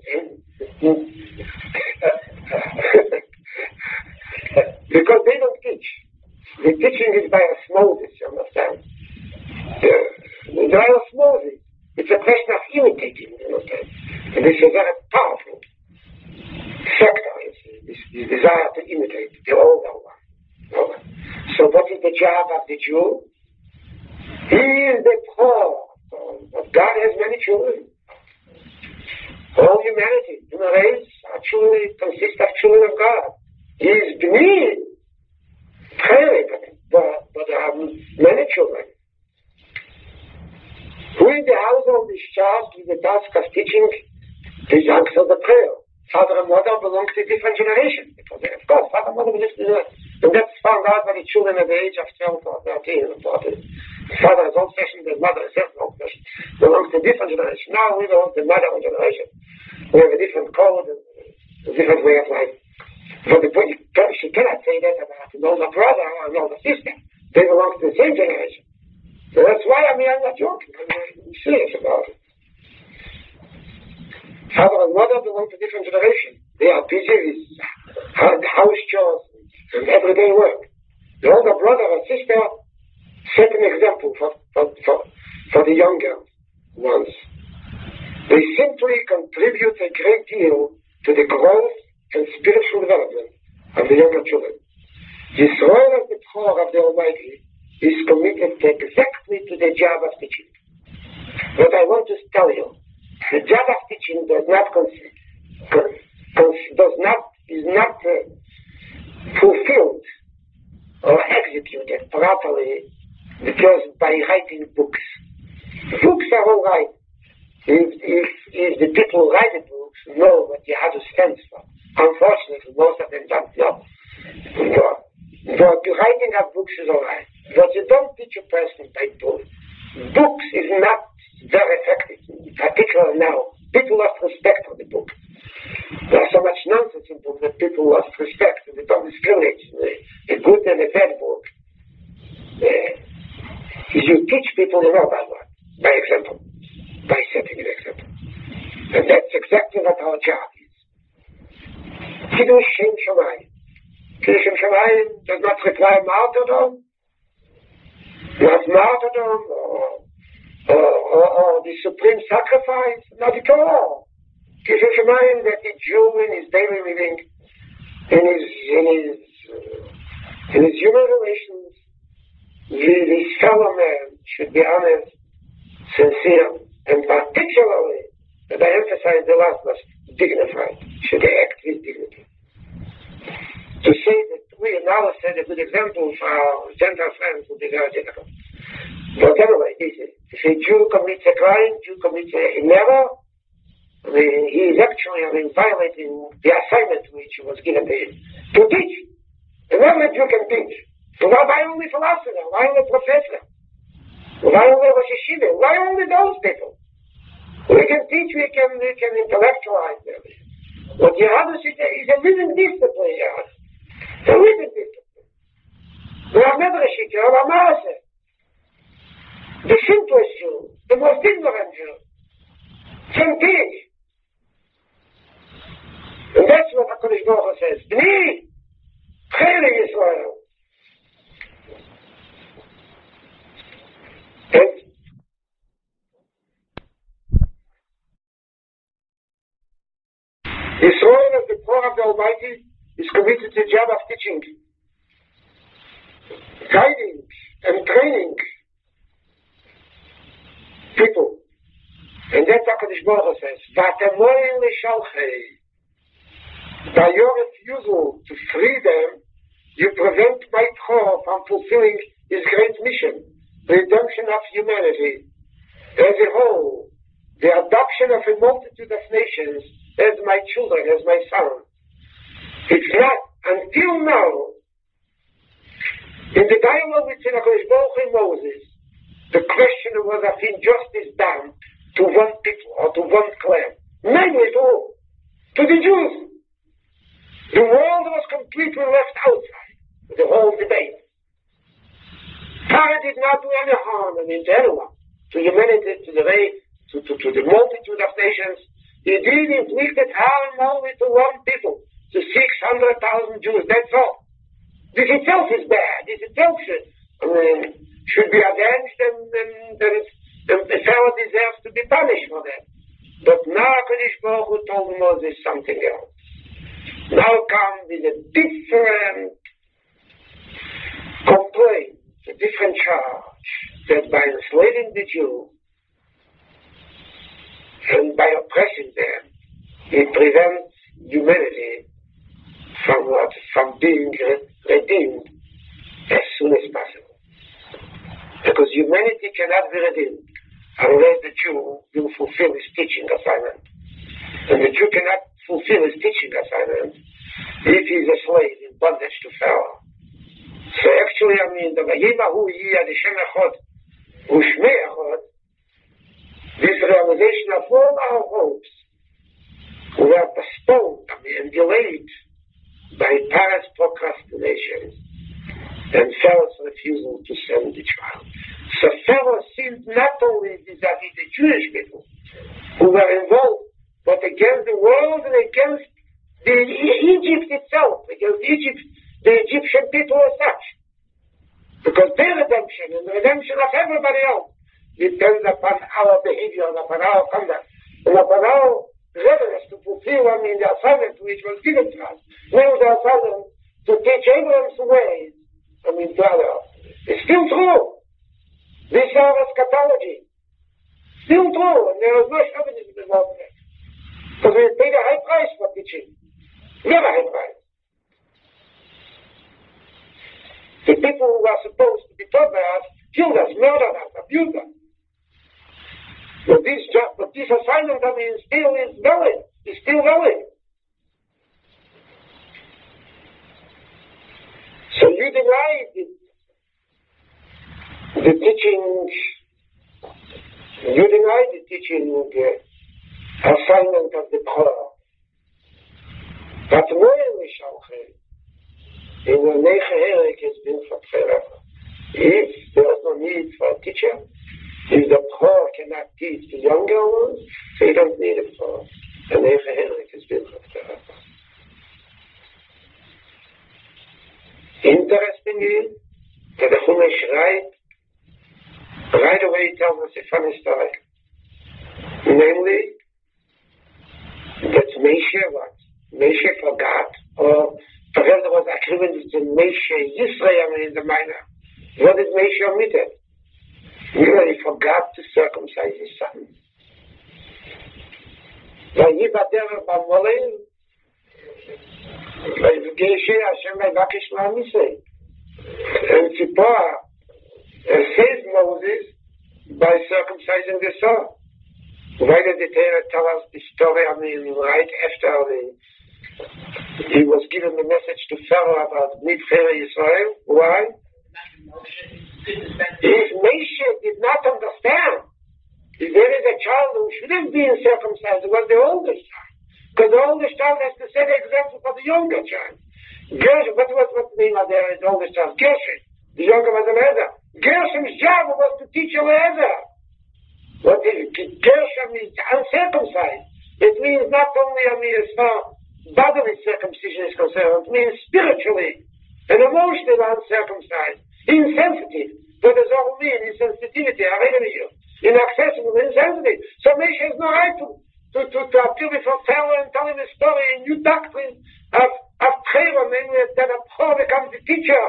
Because they don't teach. The teaching is by osmosis, you understand? Uh, by osmosis. It's a question of imitating, you understand? And this is a very powerful factor, you see, this, this desire to imitate the older one. Okay. So what is the job of the Jew? He is the Pro. But God has many children. All humanity, human race, actually consists of children of God. He is beneath. Clearly, but, but there are many children. Who in the household is charged with the task of teaching his answer the prayer? Father and mother belong to a different generation. Because, of course, father and mother belong to the and that's found out by the children at the age of twelve or thirteen or fourteen. Father is old fashioned, the mother is old fashioned. Belongs to a different generation. Now we belong to the modern generation. We have a different code, a different way of life. But the, she cannot say that about an older brother or an older sister. They belong to the same generation. So that's why I mean, I'm not joking. I'm serious about it. Father and mother belong to different generations. They are busy with house chores and everyday work. The older brother or sister set an example for, for, for, for the younger ones. They simply contribute a great deal to the growth and spiritual development of the younger children. This role of the Pro of the Almighty is committed exactly to the job of teaching. But I want to tell you, the job of teaching does not consist, does not is not uh, fulfilled or executed properly because by writing books. Books are all right if, if, if the people who write the books know what the other stands for. Unfortunately, most of them don't know. But, but the writing of books is all right. But you don't teach a person by books. Books is not very effective, particularly now. People lost respect for the book. There's so much nonsense in books that people lost respect and they don't discriminate a good and a bad book. Uh, you teach people, you know by what? By example. By setting an example. And then is what our job is. Kiddush Shem Shamayim. Kiddush Shem Shamayim does not require martyrdom, not martyrdom or, or, or, or the supreme sacrifice, not at all. Kiddush Shem Shamayim that the Jew in his daily living, in his, in his, uh, in his human relations, with his fellow man should be honest, sincere, and particularly, that I emphasize the last was dignified, should act with dignity. To say that we now set a good example for our Gentile friends would be very difficult. But anyway, this is, if a Jew commits a crime, Jew commits an error, he is actually I mean, violating the assignment which was given to him to teach. And every Jew can teach. So why only philosopher? Why only professor? Why only Rosh Yeshiva? Why only those people? We can teach, we can, we can intellectualize them. But Yehadus is a, is a living discipline, Yehadus. It's a living discipline. We are never a shikha, we are Maaseh. The simplest Jew, the most ignorant Jew, can teach. And that's what HaKadosh Baruch Hu says. B'ni, Chayri Yisrael. And Yisrael, as the power of the Almighty, is committed to the job of teaching, guiding, and training people. And that's HaKadosh Baruch Hu says, V'atemoyin l'shalchei. By your refusal to free them, you prevent my Torah from fulfilling his great mission, redemption of humanity as a whole, the adoption of a multitude of nations as my children, as my son. It's not until now, in the dialogue between HaKadosh Baruch Hu and Moses, the question was of injustice done to one people or to one clan, namely to who? To the Jews. The world was completely left outside the whole debate. Torah did not do any harm, I mean, to anyone, to humanity, to the race, to, to, to the multitude of nations. He did inflicted harm only to one people, to six hundred thousand Jews, that's all. This itself is bad. This itself should, I mean, should be avenged, and, and, and, and the fellow deserves to be punished for that. But now HaKadosh Baruch Hu told Moses something else. Now comes with a different complaint, a different charge, that by enslaving the Jew and by oppressing them, it prevents humanity from what? From being redeemed as soon as possible. Because humanity cannot be redeemed unless the Jew will fulfill his teaching assignment. And the Jew cannot fulfill his teaching assignment if he is a slave in bondage to Pharaoh. So actually, I mean, the Vayimahu Yiyah Hashem Echad Ushmei Echad, this realization of all our hopes were postponed, I mean, and delayed by Pharaoh's procrastination and Pharaoh's refusal to send the child. So Pharaoh sinned not only vis-a-vis the Jewish people who were involved, but against the world and against the Egypt itself, against Egypt, the Egyptian people as such. Because their redemption and the redemption of everybody else depends upon our behavior, upon our conduct, and upon our readiness to fulfill, I mean, the assignment which was given to us. Now the assignment to teach Abraham's ways, I mean, to others. It's still true. This is our eschatology. Still true, and there is no chauvinism involved in it. Because we paid a high price for teaching. Very high price. The people who are supposed to be taught by us killed us, murdered us, abused us. But this job, but this assignment, I mean, still is valid. Is still valid. So you denied it. The teaching, you denied the teaching uh, assignment of the Torah. But when we shall have, in the Necheherik has been for forever. If there is no need for a teacher, if the Torah cannot teach the younger ones, they don't need it for. and they verheerlijk is binnen der Rabba. Interestingly, that the Chumash write, right away tells us a funny story. Namely, that Moshe what? Moshe forgot, or perhaps there was agreement to Moshe Yisrael in the minor. What did Moshe omitted? He forgot to circumcise his son. Vayibader b'molei, vayivgeshe Hashem vayivakish la'amisei. And Tzipora saved Moses by circumcising the son. Why did the Torah tell us the story? I mean, right after the, he was given the message to Pharaoh about Nidfere Israel. Why? If Moshe did not understand, if there is a child who shouldn't be circumcised, it was the oldest child. Because the oldest child has to set the example for the younger child. Gershom, what was what the name of the oldest child? Gershom. The younger was Eliezer. Gershom's job was to teach Eliezer. What is Gershom is uncircumcised. It means not only, I mean, as far bodily circumcision is concerned, it means spiritually and emotionally uncircumcised, insensitive. What does all mean? Insensitivity, I read it you. Inaccessible, insensitive. So Moshe has no right to, to, to, to appear before Pharaoh and tell him a story, a new doctrine of, of Torah, namely that a Pro becomes the teacher.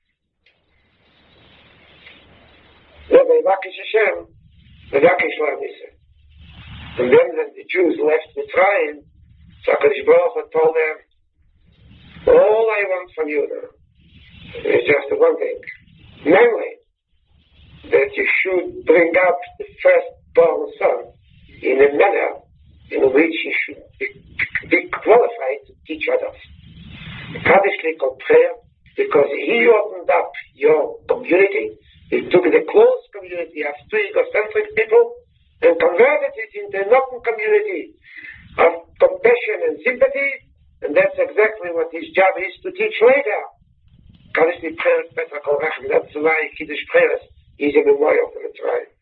Rabbi Vakish Hashem, the Vakish La'amisa. And then when the Jews left Mitzrayim, so HaKadosh Baruch Hu told them, all I want from you now is just one thing. Namely, that you should bring up the firstborn son in a manner in which he should be, be qualified to teach others. Radically contraire, because he opened up your community, he took the close community of two egocentric people and converted it into an open community of compassion and sympathy, and that's exactly what his job is to teach later. That's why Kiddush Prayers is a memorial for the tribe.